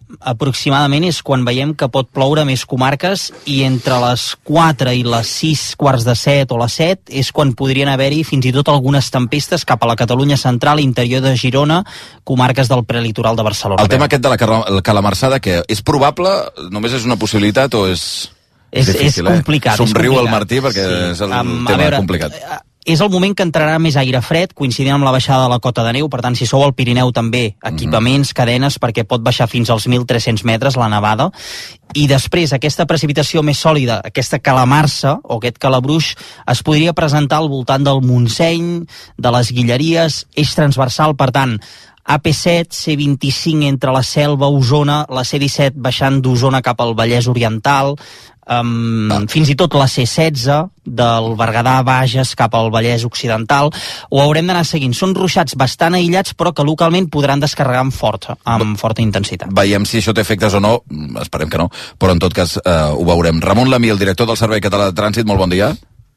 aproximadament és quan veiem que pot ploure més comarques, i entre les quatre i les sis quarts de set o les set és quan podrien haver-hi fins i tot algunes tempestes cap a la Catalunya central, interior de Girona, comarques del prelitoral de Barcelona. El tema aquest de la calamarsada, que és probable, només és una possibilitat o és... És, difícil, és complicat. Eh? Somriu és complicat. el Martí perquè sí. és el um, tema veure, complicat. És el moment que entrarà més aire fred, coincidint amb la baixada de la cota de neu, per tant, si sou al Pirineu també, equipaments, mm-hmm. cadenes, perquè pot baixar fins als mil tres-cents metres la nevada, i després aquesta precipitació més sòlida, aquesta calamarsa, o aquest calabruix, es podria presentar al voltant del Montseny, de les Guilleries, eix transversal, per tant, A P set, C vint-i-cinc entre la Selva, Osona, la C disset baixant d'Osona cap al Vallès Oriental, um, ah. fins i tot la C setze del Berguedà a Bages cap al Vallès Occidental. Ho haurem d'anar seguint. Són ruixats bastant aïllats, però que localment podran descarregar amb forta, amb forta intensitat. Veiem si això té efectes o no, esperem que no, però en tot cas eh, ho veurem. Ramon Lamí, el director del Servei Català de Trànsit, molt bon dia.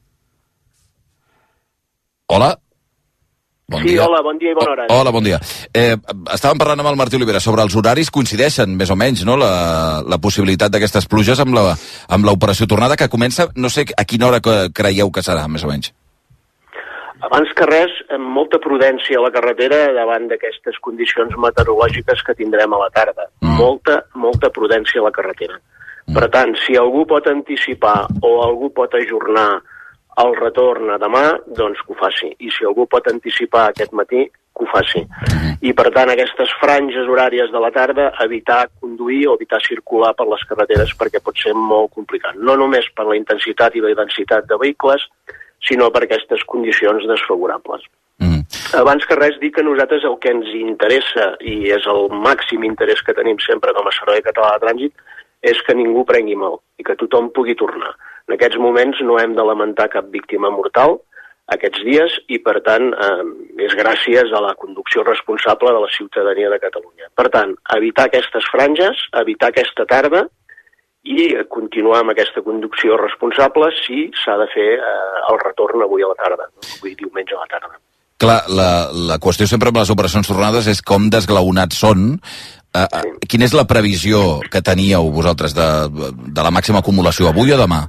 Hola. Bon sí, dia. hola, bon dia i bona hora. Hola, bon dia. Eh, estàvem parlant amb el Martí Olivera sobre els horaris, coincideixen més o menys, no?, la, la possibilitat d'aquestes pluges amb la, amb l'operació tornada, que comença, no sé a quina hora que creieu que serà, més o menys. Abans que res, amb molta prudència a la carretera davant d'aquestes condicions meteorològiques que tindrem a la tarda. Mm. Molta, molta prudència a la carretera. Mm. Per tant, si algú pot anticipar o algú pot ajornar el retorn a demà, doncs que ho faci. I si algú pot anticipar aquest matí, que ho faci. I per tant, aquestes franges horàries de la tarda, evitar conduir o evitar circular per les carreteres perquè pot ser molt complicat. No només per la intensitat i la densitat de vehicles, sinó per aquestes condicions desfavorables. Mm. Abans que res, dir que nosaltres el que ens interessa, i és el màxim interès que tenim sempre com a Servei Català de Trànsit, és que ningú prengui mal i que tothom pugui tornar. En aquests moments no hem de lamentar cap víctima mortal aquests dies i, per tant, eh, és gràcies a la conducció responsable de la ciutadania de Catalunya. Per tant, evitar aquestes franges, evitar aquesta tarda i continuar amb aquesta conducció responsable si s'ha de fer eh, el retorn avui a la tarda, no? Avui diumenge a la tarda. Clar, la, la qüestió sempre amb les operacions tornades és com desglaonats són. Uh, uh, sí. Quina és la previsió que teníeu vosaltres de, de la màxima acumulació, avui o demà?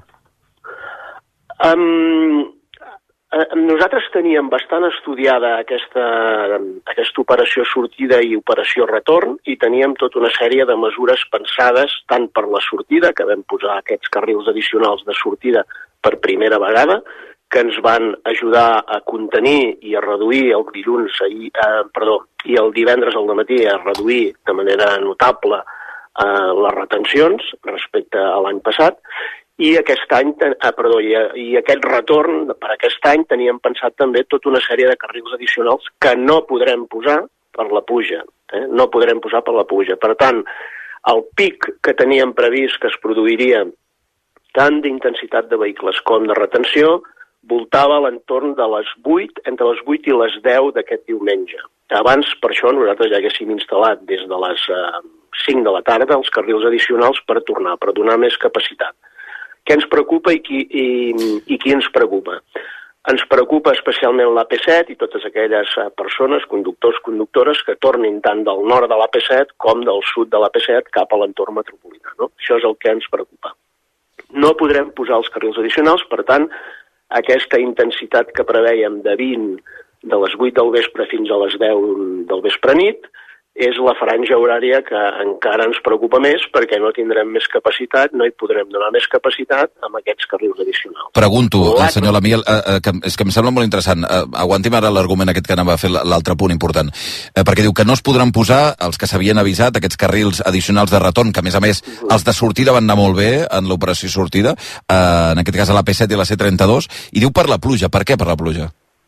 Um, uh, nosaltres teníem bastant estudiada aquesta, aquesta operació sortida i operació retorn i teníem tota una sèrie de mesures pensades tant per la sortida, que vam posar aquests carrils addicionals de sortida per primera vegada, que ens van ajudar a contenir i a reduir el dilluns, ahir, eh, perdó, i el divendres al dematí a reduir de manera notable eh, les retencions respecte a l'any passat, i aquest any, eh, perdó, i, i aquest retorn per aquest any teníem pensat també tota una sèrie de carrils addicionals que no podrem posar per la puja, eh? no podrem posar per la puja. Per tant, el pic que teníem previst que es produiria tant d'intensitat de vehicles com de retenció voltava a l'entorn de les vuit, entre les vuit i les deu d'aquest diumenge. Abans, per això, nosaltres ja haguéssim instal·lat des de les eh, cinc de la tarda els carrils addicionals per tornar, per donar més capacitat. Què ens preocupa i qui, i, i qui ens preocupa? Ens preocupa especialment l'A P set i totes aquelles persones, conductors, conductores, que tornin tant del nord de l'A P set com del sud de l'A P set cap a l'entorn metropolità. No? Això és el que ens preocupa. No podrem posar els carrils addicionals, per tant, aquesta intensitat que preveiem de vint de les vuit del vespre fins a les deu del vespre nit és la franja horària que encara ens preocupa més perquè no tindrem més capacitat, no hi podrem donar més capacitat amb aquests carrils addicionals. Pregunto, el senyor Lamiel, eh, eh, que, és que em sembla molt interessant, eh, aguanti'm ara l'argument aquest que anava a fer l'altre punt important, eh, perquè diu que no es podran posar els que s'havien avisat, aquests carrils addicionals de retorn, que a més a més uh-huh. els de sortida van anar molt bé en l'operació sortida, eh, en aquest cas a l'A P set i la C trenta-dos, i diu per la pluja. Per què per la pluja?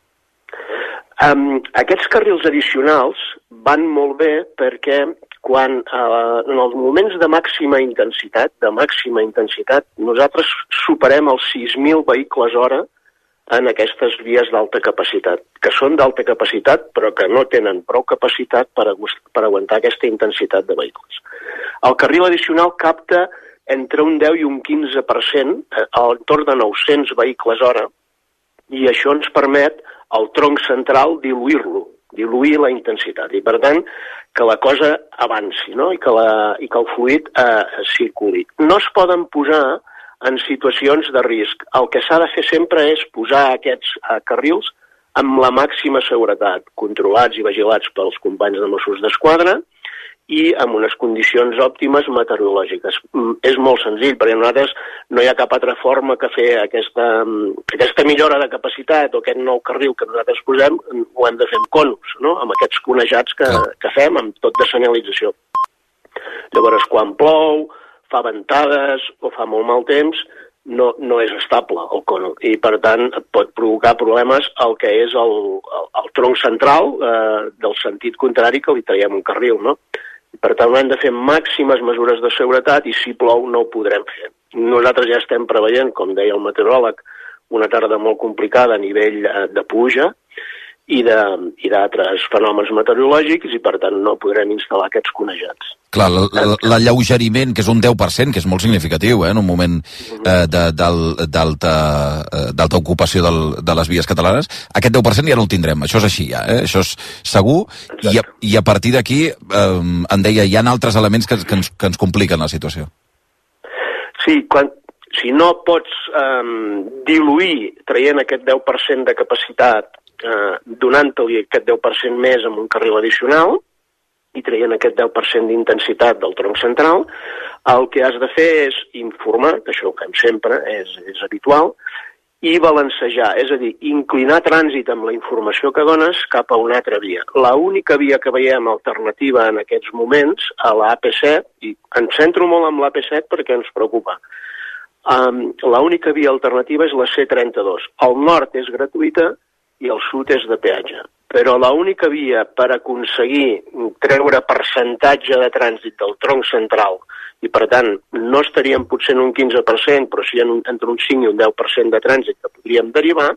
Um, aquests carrils addicionals van molt bé perquè quan uh, en els moments de màxima intensitat, de màxima intensitat, nosaltres superem els sis mil vehicles hora en aquestes vies d'alta capacitat, que són d'alta capacitat però que no tenen prou capacitat per, per aguantar aquesta intensitat de vehicles. El carril addicional capta entre un deu i un quinze per cent, a l'entorn de nou-cents vehicles hora, i això ens permet el tronc central, diluir-lo, diluir la intensitat, i per tant que la cosa avanci, no? I, que la, i que el fluid eh, circuli. No es poden posar en situacions de risc. El que s'ha de fer sempre és posar aquests eh, carrils amb la màxima seguretat, controlats i vigilats pels companys de Mossos d'Esquadra i amb unes condicions òptimes meteorològiques. Mm, és molt senzill, perquè nosaltres no hi ha cap altra forma que fer aquesta, aquesta millora de capacitat o aquest nou carril que nosaltres posem, ho hem de fer amb conos, no? Amb aquests conejats que, que fem, amb tot de senyalització. Llavors, quan plou, fa ventades o fa molt mal temps, no, no és estable el cono, i per tant pot provocar problemes al que és el, el, el tronc central eh, del sentit contrari que li traiem un carril, no? Per tant, hem de fer màximes mesures de seguretat i si plou no ho podrem fer. Nosaltres ja estem preveient, com deia el meteoròleg, una tarda molt complicada a nivell de pluja i d'altres fenòmens meteorològics i, per tant, no podrem instal·lar aquests conejats. Clar, l'alleugeriment, que és un deu per cent, que és molt significatiu, eh, en un moment eh, d'alta ocupació del, de les vies catalanes, aquest deu per cent ja no el tindrem, això és així ja, eh? Això és segur, i a, i a partir d'aquí, eh, em deia, hi ha altres elements que, que, ens, que ens compliquen la situació. Sí, quan, si no pots eh, diluir traient aquest deu per cent de capacitat, eh, donant-li aquest deu per cent més amb un carril addicional, i traient aquest deu per cent d'intensitat del tronc central, el que has de fer és informar, que això ho fem sempre, és, és habitual, i balancejar, és a dir, inclinar trànsit amb la informació que dones cap a una altra via. L'única via que veiem alternativa en aquests moments a la A P set, i em centro molt en l'A P set perquè ens preocupa, um, l'única via alternativa és la C trenta-dos. El nord és gratuïta i el sud és de peatge. Però l'única via per aconseguir treure percentatge de trànsit del tronc central, i per tant no estaríem potser en un quinze per cent, però sí en un, entre un cinc i un deu per cent de trànsit que podríem derivar,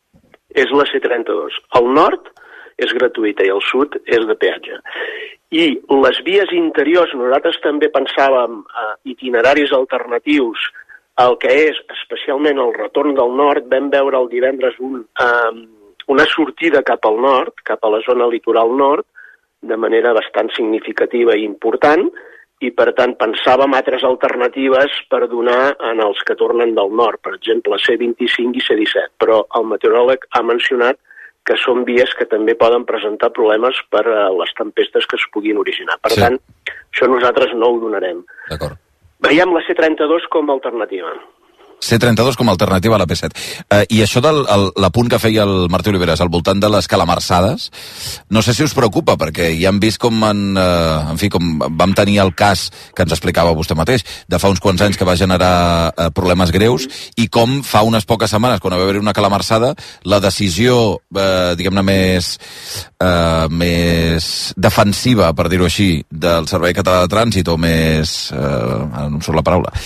és la C trenta-dos. El nord és gratuïta i el sud és de peatge. I les vies interiors, nosaltres també pensàvem eh, itineraris alternatius al que és especialment el retorn del nord. Vam veure el divendres un... Eh, una sortida cap al nord, cap a la zona litoral nord, de manera bastant significativa i important, i per tant pensàvem altres alternatives per donar en els que tornen del nord, per exemple C vint-i-cinc i C disset, però el meteoròleg ha mencionat que són vies que també poden presentar problemes per a les tempestes que es puguin originar. Per sí. tant, això nosaltres no ho donarem. D'acord. Veiem la C trenta-dos com a alternativa. C trenta-dos com a alternativa a la P set. Eh, I això del el, l'apunt que feia el Martí Oliveres al voltant de les calamarsades, no sé si us preocupa, perquè ja hem vist com en, eh, en fi, com vam tenir el cas que ens explicava vostè mateix, de fa uns quants anys que va generar eh, problemes greus, i com fa unes poques setmanes, quan va haver una calamarsada, la decisió, eh, diguem-ne, més, eh, més defensiva, per dir-ho així, del Servei Català de Trànsit, o més... Eh, no em surt la paraula...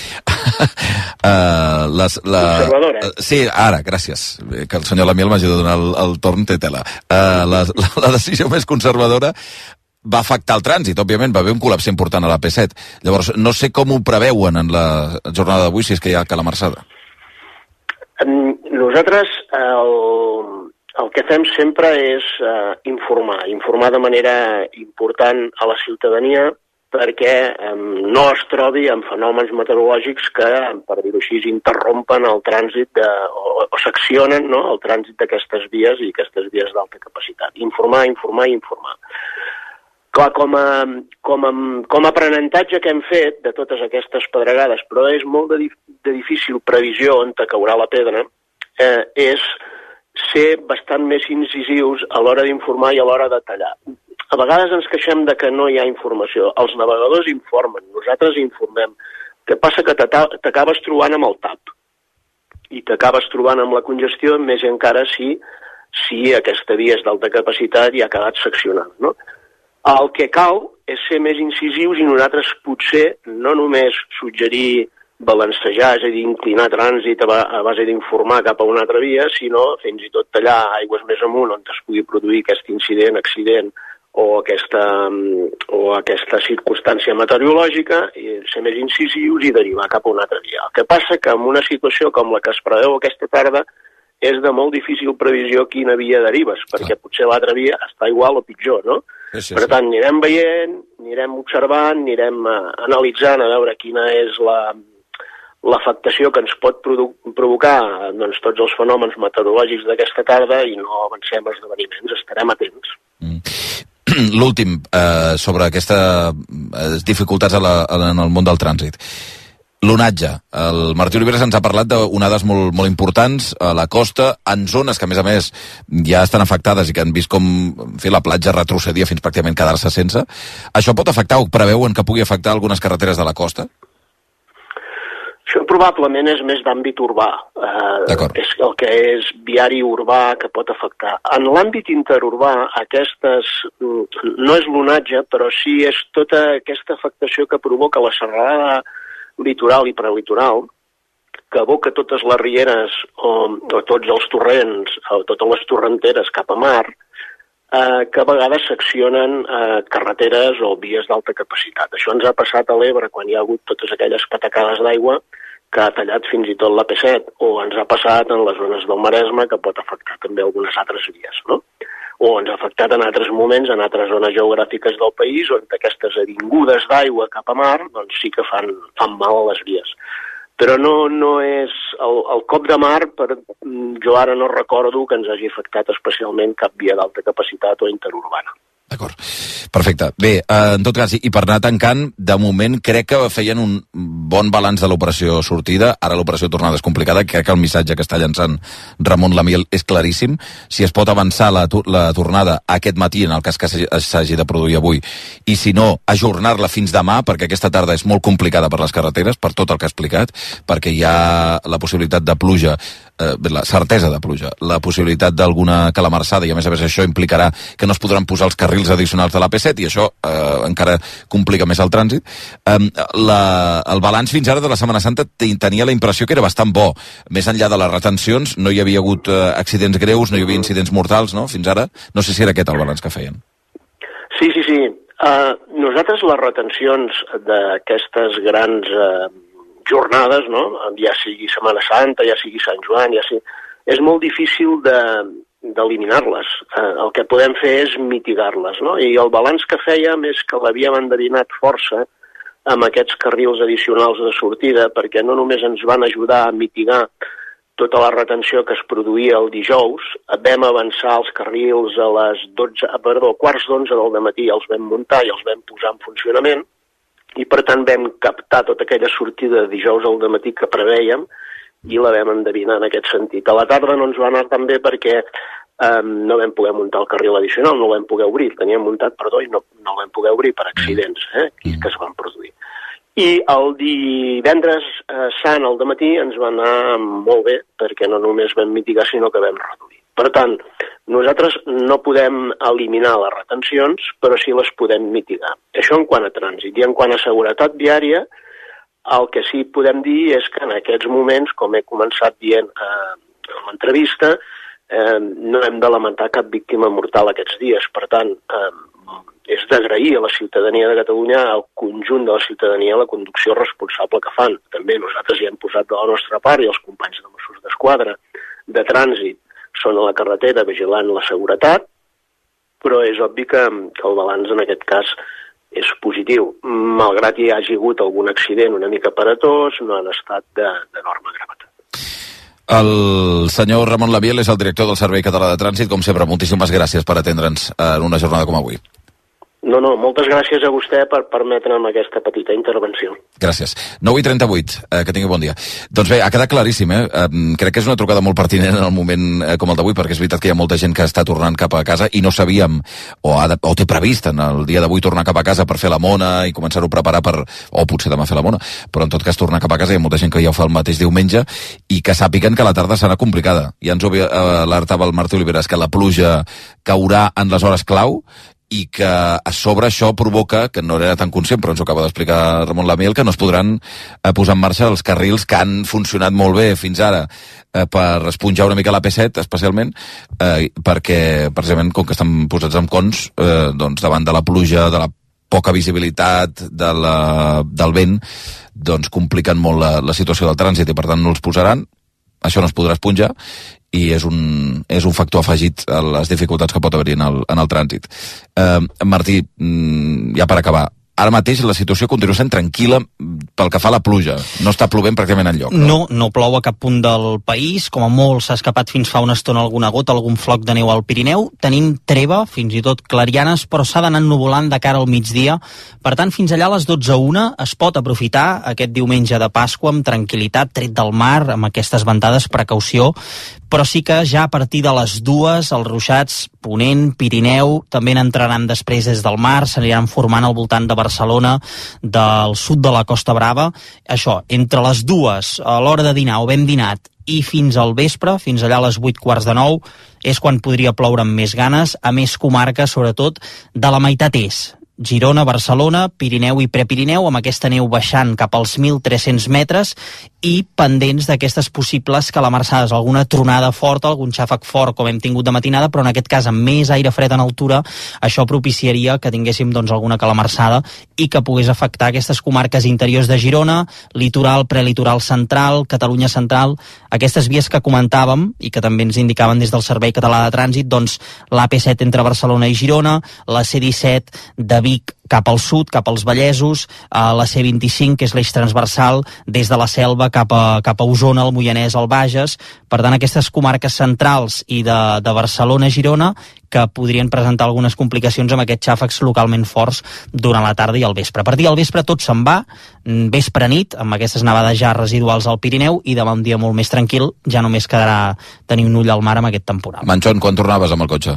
eh, Les, la... Conservadora. Sí, ara, gràcies. Que el senyor Lamiel m'hagi de donar el, el torn, té tela. Uh, la, la, la decisió més conservadora va afectar el trànsit, òbviament, va haver un col·lapse important a la P set. Llavors, no sé com ho preveuen en la jornada d'avui, si és que hi ha calamarsada. Nosaltres el, el que fem sempre és uh, informar, informar de manera important a la ciutadania, perquè eh, no es trobi en fenòmens meteorològics que, per dir-ho així, interrompen el trànsit de, o, o seccionen, no?, el trànsit d'aquestes vies i aquestes vies d'alta capacitat. Informar, informar i informar. Clar, com a, com a, com a aprenentatge que hem fet de totes aquestes pedregades, però és molt de, de difícil previsió on te caurà la pedra, eh, és ser bastant més incisius a l'hora d'informar i a l'hora de tallar. A vegades ens queixem de que no hi ha informació. Els navegadors informen, nosaltres informem. El que passa que t'acabes trobant amb el tap i t'acabes trobant amb la congestió, més encara si, si aquesta via és d'alta capacitat i ha quedat seccionada, no? El que cal és ser més incisius i nosaltres potser no només suggerir balancejar, és a dir, inclinar trànsit a base d'informar cap a una altra via, sinó fins i tot tallar aigües més amunt on es pugui produir aquest incident, accident, o aquesta, o aquesta circumstància meteorològica, i ser més incisius i derivar cap a una altra via. El que passa que en una situació com la que es preveu aquesta tarda és de molt difícil previsió quina via derives, perquè ah. potser l'altra via està igual o pitjor, no? Sí, sí, per tant, sí. anirem veient, anirem observant, anirem uh, analitzant a veure quina és la, l'afectació que ens pot produ- provocar doncs, tots els fenòmens meteorològics d'aquesta tarda i no avancem esdeveniments, estarem atents. Mm. L'últim, eh, sobre aquestes eh, dificultats a la, a, en el món del trànsit. L'onatge. El Martí Oliveres ens ha parlat d'onades molt, molt importants a la costa, en zones que, a més a més, ja estan afectades i que han vist com fer la platja retrocedia fins pràcticament quedar-se sense. Això pot afectar o preveuen que pugui afectar algunes carreteres de la costa? Això probablement és més d'àmbit urbà. Eh, és el que és viari urbà que pot afectar. En l'àmbit interurbà, aquestes, no és l'onatge, però sí és tota aquesta afectació que provoca la serralada litoral i prelitoral, que aboca totes les rieres o, o tots els torrents o totes les torrenteres cap a mar, eh, que a vegades seccionen eh, carreteres o vies d'alta capacitat. Això ens ha passat a l'Ebre quan hi ha hagut totes aquelles patacades d'aigua que ha tallat fins i tot la P set, o ens ha passat en les zones del Maresme, que pot afectar també algunes altres vies, no? O ens ha afectat en altres moments, en altres zones geogràfiques del país, on aquestes avingudes d'aigua cap a mar doncs sí que fan, fan mal a les vies. Però no, no és el, el cop de mar, per, jo ara no recordo que ens hagi afectat especialment cap via d'alta capacitat o interurbana. D'acord. Perfecte. Bé, eh, en tot cas, i per anar tancant, de moment crec que feien un bon balanç de l'operació sortida. Ara l'operació tornada és complicada. Crec que el missatge que està llançant Ramon Lamiel és claríssim. Si es pot avançar la, la tornada aquest matí, en el cas que s'hagi de produir avui, i si no, ajornar-la fins demà, perquè aquesta tarda és molt complicada per les carreteres, per tot el que ha explicat, perquè hi ha la possibilitat de pluja, eh, la certesa de pluja, la possibilitat d'alguna calamarsada, i a més a més això implicarà que no es podran posar els carrils addicionals de la P set, i això eh, encara complica més el trànsit. Eh, la, el balanç fins ara de la Setmana Santa tenia la impressió que era bastant bo. Més enllà de les retencions, no hi havia hagut eh, accidents greus, no hi havia incidents mortals, no?, fins ara. No sé si era aquest el balanç que feien. Sí, sí, sí. Uh, nosaltres les retencions d'aquestes grans uh, jornades, no?, ja sigui Setmana Santa, ja sigui Sant Joan, ja sigui... és molt difícil de d'eliminar-les. Eh, el que podem fer és mitigar-les, no? I el balanç que fèiem és que l'havíem endevinat força amb aquests carrils addicionals de sortida, perquè no només ens van ajudar a mitigar tota la retenció que es produïa el dijous, vam avançar els carrils a les dotze, perdó, quarts d'onze del dematí, els vam muntar i els vam posar en funcionament, i per tant vam captar tota aquella sortida de dijous al dematí que prevèiem, i la vam endevinar en aquest sentit. A la tarda no ens va anar tan bé perquè um, no vam poder muntar el carril addicional, no el vam poder obrir, teníem muntat, perdó, i no, no el vam poder obrir per accidents eh, que es van produir. I el divendres eh, sant al dematí ens va anar molt bé, perquè no només vam mitigar, sinó que vam reduir. Per tant, nosaltres no podem eliminar les retencions, però sí les podem mitigar. Això en quant a trànsit. I en quant a seguretat viària, el que sí podem dir és que en aquests moments, com he començat dient eh, en l'entrevista, eh, no hem de lamentar cap víctima mortal aquests dies. Per tant, eh, és d'agrair a la ciutadania de Catalunya, al conjunt de la ciutadania, la conducció responsable que fan. També nosaltres hi hem posat de la nostra part, i els companys de Mossos d'Esquadra de trànsit són a la carretera vigilant la seguretat, però és obvi que, que el balanç en aquest cas és positiu. Malgrat hi hagi hagut algun accident una mica aparatós, no han estat d'enorme gravetat. El senyor Ramon Lamiel és el director del Servei Català de Trànsit. Com sempre, moltíssimes gràcies per atendre'ns en una jornada com avui. No, no, moltes gràcies a vostè per permetre'm aquesta petita intervenció. Gràcies. nou i trenta-vuit, eh, que tingui bon dia. Doncs bé, ha quedat claríssim, eh? eh? Crec que és una trucada molt pertinent en el moment eh, com el d'avui, perquè és veritat que hi ha molta gent que està tornant cap a casa i no sabíem, o, ha de, o té previst en el dia d'avui tornar cap a casa per fer la mona i començar-ho a preparar per... o potser demà fer la mona, però en tot cas tornar cap a casa. Hi ha molta gent que ja ho fa el mateix diumenge i que sàpiguen que la tarda serà complicada. Ja ens ho alertava el Martí Oliveres, que la pluja caurà en les hores clau i que a sobre això provoca, que no era tan conscient, però ens ho acaba d'explicar Ramon Lamiel, que no es podran eh, posar en marxa els carrils que han funcionat molt bé fins ara eh, per esponjar una mica la P set, especialment, eh, perquè, precisament, com que estan posats amb cons, eh, doncs davant de la pluja, de la poca visibilitat, de la, del vent, doncs compliquen molt la, la situació del trànsit i, per tant, no els posaran. Això no es podrà esponjar i és un, és un factor afegit a les dificultats que pot haver-hi en el, en el trànsit. Eh, Martí, ja per acabar, ara mateix la situació continua sent tranquil·la pel que fa a la pluja. No està plovent pràcticament enlloc. No? no, no plou a cap punt del país. Com a molt s'ha escapat fins fa una estona alguna gota, algun floc de neu al Pirineu. Tenim treva, fins i tot clarianes, però s'ha d'anar ennuvolant de cara al migdia. Per tant, fins allà a les dotze a una es pot aprofitar aquest diumenge de Pasqua amb tranquil·litat, tret del mar, amb aquestes ventades, precaució, però sí que ja a partir de les dues els ruixats Ponent, Pirineu, també n'entraran després des del mar, s'aniran formant al voltant de Barcelona, del sud de la Costa Brava. Això, entre les dues, a l'hora de dinar o ben dinat, i fins al vespre, fins allà a les vuit quarts de nou, és quan podria ploure amb més ganes, a més comarques, sobretot de la meitat est. Girona, Barcelona, Pirineu i Prepirineu, amb aquesta neu baixant cap als mil tres-cents metres i pendents d'aquestes possibles calamarsades, alguna tronada forta, algun xàfec fort com hem tingut de matinada, però en aquest cas amb més aire fred en altura, això propiciaria que tinguéssim doncs, alguna calamarsada i que pogués afectar aquestes comarques interiors de Girona, litoral, prelitoral central, Catalunya central, aquestes vies que comentàvem i que també ens indicaven des del Servei Català de Trànsit, doncs l'A P set entre Barcelona i Girona, la C disset de Vic cap al sud, cap als Vallesos, a la C vint-i-cinc, que és l'eix transversal, des de la Selva cap a, cap a Osona, el Moianès, el Bages. Per tant, aquestes comarques centrals i de, de Barcelona, Girona, que podrien presentar algunes complicacions amb aquests xàfecs localment forts durant la tarda i el vespre. A partir del vespre tot se'n va, vespre-nit, amb aquestes nevades ja residuals al Pirineu, i demà un dia molt més tranquil, ja només quedarà tenir un ull al mar amb aquest temporal. Manchón, quan tornaves amb el cotxe?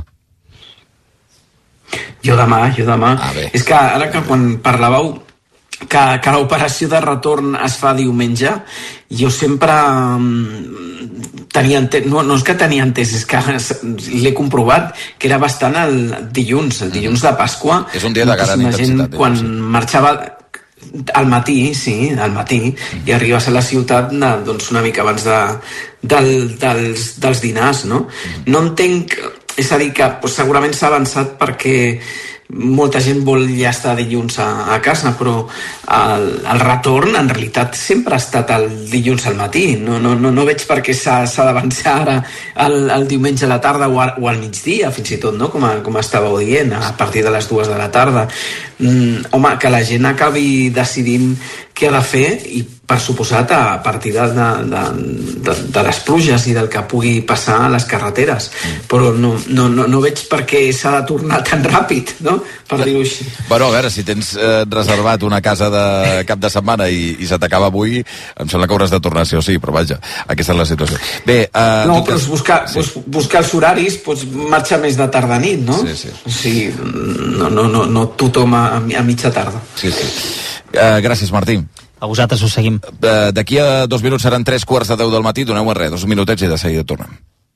Jo demà, jo demà. Ah, és que ara que quan parlàveu que, que l'operació de retorn es fa diumenge, jo sempre um, tenia entès, no, no és que tenia entès, és que l'he comprovat, que era bastant el dilluns, el dilluns de Pasqua. És un dia de gran intensitat. Quan sí. marxava al matí, sí, al matí, mm. i arribes a la ciutat doncs, una mica abans de, del, dels, dels dinars, no? Mm. No entenc... És a dir, que pues, segurament s'ha avançat perquè molta gent vol ja estar dilluns a, a casa, però el, el retorn en realitat sempre ha estat el dilluns al matí. No, no, no, no veig per què s'ha d'avançar ara el, el diumenge a la tarda o, a, o al migdia, fins i tot, no? com, a, com estàveu dient, a partir de les dues de la tarda. Mm, home, que la gent acabi decidint què ha de fer i, per suposat, a partir de, de, de, de les pluges i del que pugui passar a les carreteres. Però no, no, no, no veig per què s'ha de tornar tan ràpid, no? Per dir-ho així. Bueno, a veure, si tens eh, reservat una casa de cap de setmana i, i se t'acaba avui, em sembla que hauràs de tornar sí o sí, però vaja, aquesta és la situació. Bé, eh, no, però cas... buscar, sí. buscar els horaris, pots marxar més de tarda a nit, no? Sí, sí. O sigui, no, no, no, no tothom a, a mitja tarda. Sí, sí. Eh, gràcies, Martí. A vosaltres us seguim. Uh, D'aquí a dos minuts seran tres quarts de deu del matí. Doneu-me res, dos minutets i de seguida tornem.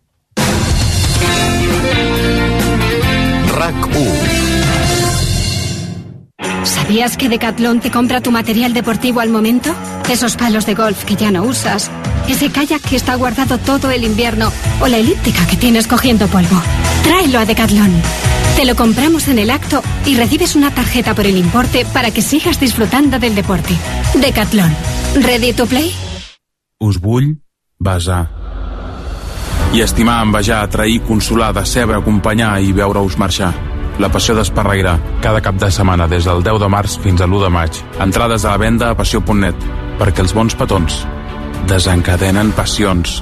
RAC u. ¿Sabías que Decathlon te compra tu material deportivo al momento? Esos palos de golf que ya no usas, ese kayak que está guardado todo el invierno o la elíptica que tienes cogiendo polvo. Tráelo a Decathlon. Te lo compramos en el acto y recibes una tarjeta por el importe para que sigas disfrutando del deporte. Decathlon. ¿Ready to play? Us vull besar. I estimar, envejar, atrair, consolar, decebre, acompanyar i veure-us marxar. La passió d'Esparreguera, cada cap de setmana des del deu de març fins a l'u de maig. Entrades a la venda a passió punt net, perquè els bons petons desencadenen passions.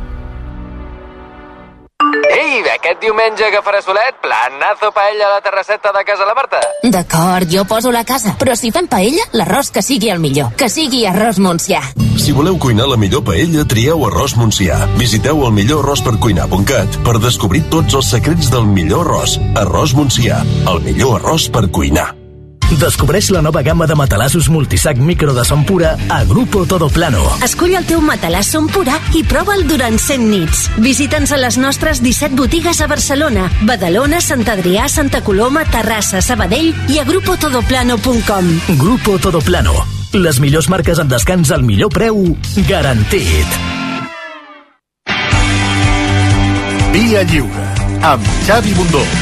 Ei, aquest diumenge que farà solet, planazo paella a la terrasseta de casa la Marta. D'acord, jo poso la casa, però si fem paella, l'arròs que sigui el millor, que sigui arròs Montsià. Si voleu cuinar la millor paella, trieu arròs Montsià. Visiteu el millor arròs per cuinar punt cat per descobrir tots els secrets del millor arròs. Arròs Montsià, el millor arròs per cuinar. Descobreix la nova gamma de matalassos multisac micro de son pura a Grupo Todo Plano. Escull el teu matalàs son pura i prova'l durant cent nits. Visita'ns a les nostres disset botigues a Barcelona, Badalona, Sant Adrià, Santa Coloma, Terrassa, Sabadell i a grupo todo plano punt com. Grupo Todo Plano. Les millors marques en descans al millor preu garantit. Via Lliure amb Xavi Bundó.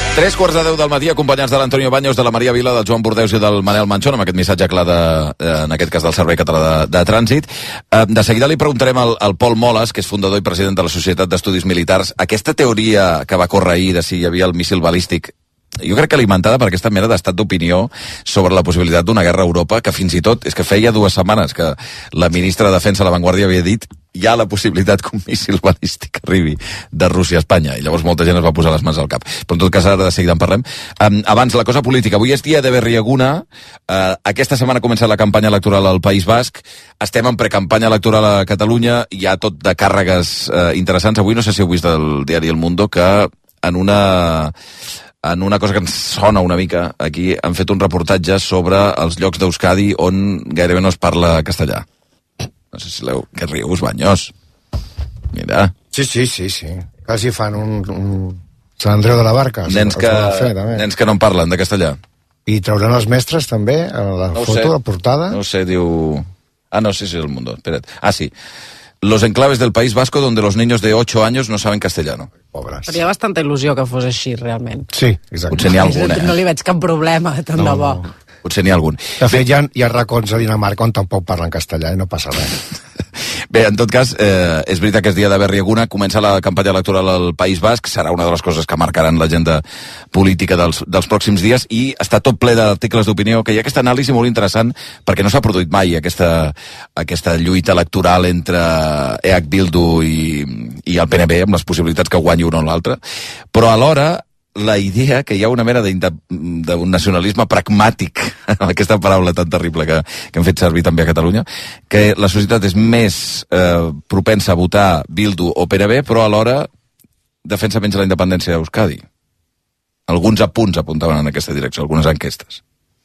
Tres quarts de deu del matí, acompanyats de l'Antonio Baños, de la Maria Vila, del Joan Bordeus i del Manel Manchón, amb aquest missatge clar, de, en aquest cas del Servei Català de, de Trànsit. De seguida li preguntarem al, al Pol Moles, que és fundador i president de la Societat d'Estudis Militars, aquesta teoria que va córrer ahir de si hi havia el míssil balístic, jo crec que alimentada per aquesta mena d'estat d'opinió sobre la possibilitat d'una guerra a Europa, que fins i tot, és que feia dues setmanes que la ministra de Defensa, La Vanguardia, havia dit hi ha la possibilitat que un míssil balístic arribi de Rússia a Espanya, i llavors molta gent es va posar les mans al cap. Però en tot cas ara de seguida en parlem. Um, abans, la cosa política. Avui és dia de Berriaguna. Uh, aquesta setmana ha començat la campanya electoral al País Basc. Estem en precampanya electoral a Catalunya. Hi ha tot de càrregues uh, interessants. Avui no sé si heu vist el diari El Mundo que en una... en una cosa que ens sona una mica, aquí han fet un reportatge sobre els llocs d'Euskadi on gairebé no es parla castellà. No sé si l'heu... Que rius, Banyos. Mira. Sí, sí, sí, sí. Quasi fan un... un... Sant Andreu de la Barca. Nens que, fer, nens que no en parlen de castellà. I trauran els mestres també a la no foto, a la portada. No sé, diu... Ah, no, sí, sí, El Mundo. Espera't. Ah, sí. Los enclaves del País Vasco donde los niños de ocho años no saben castellano. Pobres. Faria bastanta il·lusió que fos així, realment. Sí, exacte. Potser n'hi ha algun, eh? No li veig cap problema, tant no, de bo. No. Potser n'hi ha algun. De fet, hi ha, hi ha racons a Dinamarca on tampoc parlen castellà i no passa res. Bé, en tot cas, eh, és veritat que és dia de Berriaguna, comença la campanya electoral al País Basc, serà una de les coses que marcaran l'agenda política dels, dels pròxims dies, i està tot ple d'articles d'opinió, que hi ha aquesta anàlisi molt interessant, perquè no s'ha produït mai aquesta, aquesta lluita electoral entre E H Bildu i, i el P N B, amb les possibilitats que guanyi un o l'altre, però alhora la idea que hi ha una mena d'un nacionalisme pragmàtic, aquesta paraula tan terrible que, que hem fet servir també a Catalunya, que la societat és més eh, propensa a votar Bildu o P N B, però alhora defensa menys la independència d'Euskadi. Alguns apunts apuntaven en aquesta direcció, algunes enquestes.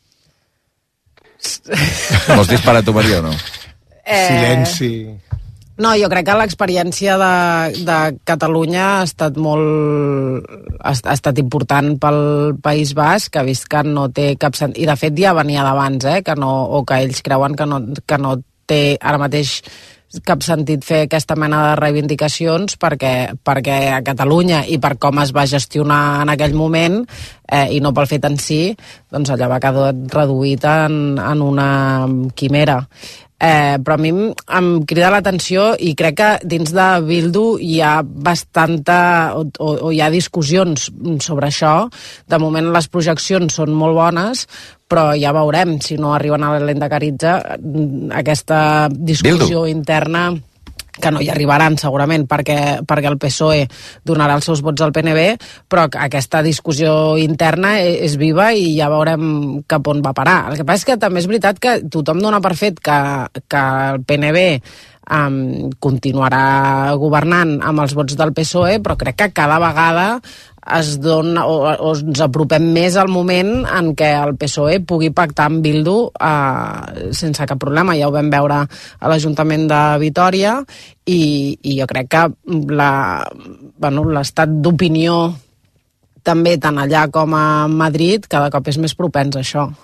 Vols disparar tu, Maria, o no? Eh... Silenci... No, jo crec que l'experiència de, de Catalunya ha estat molt... ha, ha estat important pel País Basc, que ha vist que no té cap sentit... I de fet ja venia d'abans, eh? Que no, o que ells creuen que no, que no té ara mateix cap sentit fer aquesta mena de reivindicacions perquè, perquè a Catalunya i per com es va gestionar en aquell moment eh, i no pel fet en si, doncs allò va quedar reduït en, en una quimera. Eh, però a mi em crida l'atenció i crec que dins de Bildu hi ha bastanta o, o, o hi ha discussions sobre això. De moment les projeccions són molt bones, però ja veurem si no arriben a l'Endakaritza aquesta discussió Bildu. interna, que no hi arribaran segurament perquè, perquè el P S O E donarà els seus vots al P N B, però aquesta discussió interna és viva i ja veurem cap on va parar. El que passa és que també és veritat que tothom dona per fet que, que el P N B um, continuarà governant amb els vots del P S O E, però crec que cada vegada es dona, o, o ens apropem més al moment en què el P S O E pugui pactar amb Bildu eh, sense cap problema. Ja ho vam veure a l'Ajuntament de Vitòria i, i jo crec que la, bueno, l'estat d'opinió també tant allà com a Madrid cada cop és més propens a això.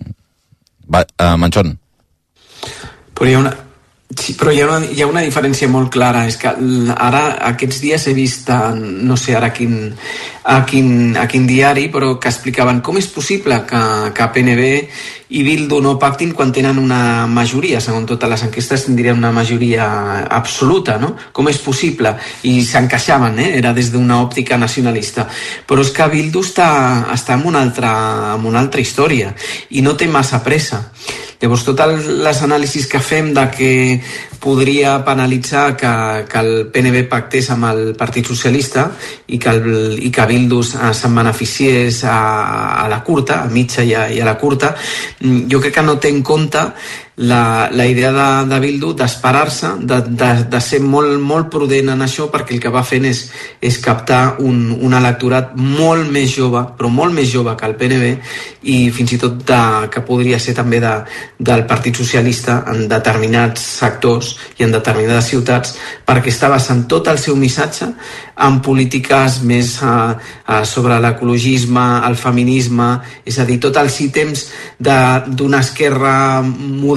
Va, uh, Manchón. Però hi ha una... Sí, però hi ha, una, hi ha una diferència molt clara, és que ara aquests dies he vist, no sé ara quin, a, quin, a quin diari, però que explicaven com és possible que, que P N B i Bildu no pactin quan tenen una majoria, segons totes les enquestes tindrien una majoria absoluta, no? Com és possible? I s'encaixaven, eh? Era des d'una òptica nacionalista. Però és que Bildu està, està en, una altra, en una altra història i no té massa pressa. Llavors, totes les anàlisis que fem de que podria penalitzar que, que el P N B pactés amb el Partit Socialista i que, el, i que Bildu se'n beneficiés a, a la curta, a mitja i a, i a la curta, jo crec que no té en compte la, la idea de, de Bildu d'esperar-se, de, de, de ser molt, molt prudent en això, perquè el que va fent és, és captar un, un electorat molt més jove, però molt més jove que el P N B, i fins i tot de, que podria ser també de, del Partit Socialista en determinats sectors i en determinades ciutats, perquè està basant tot el seu missatge en polítiques més uh, uh, sobre l'ecologisme, el feminisme, és a dir, tots els ítems d'una esquerra moderna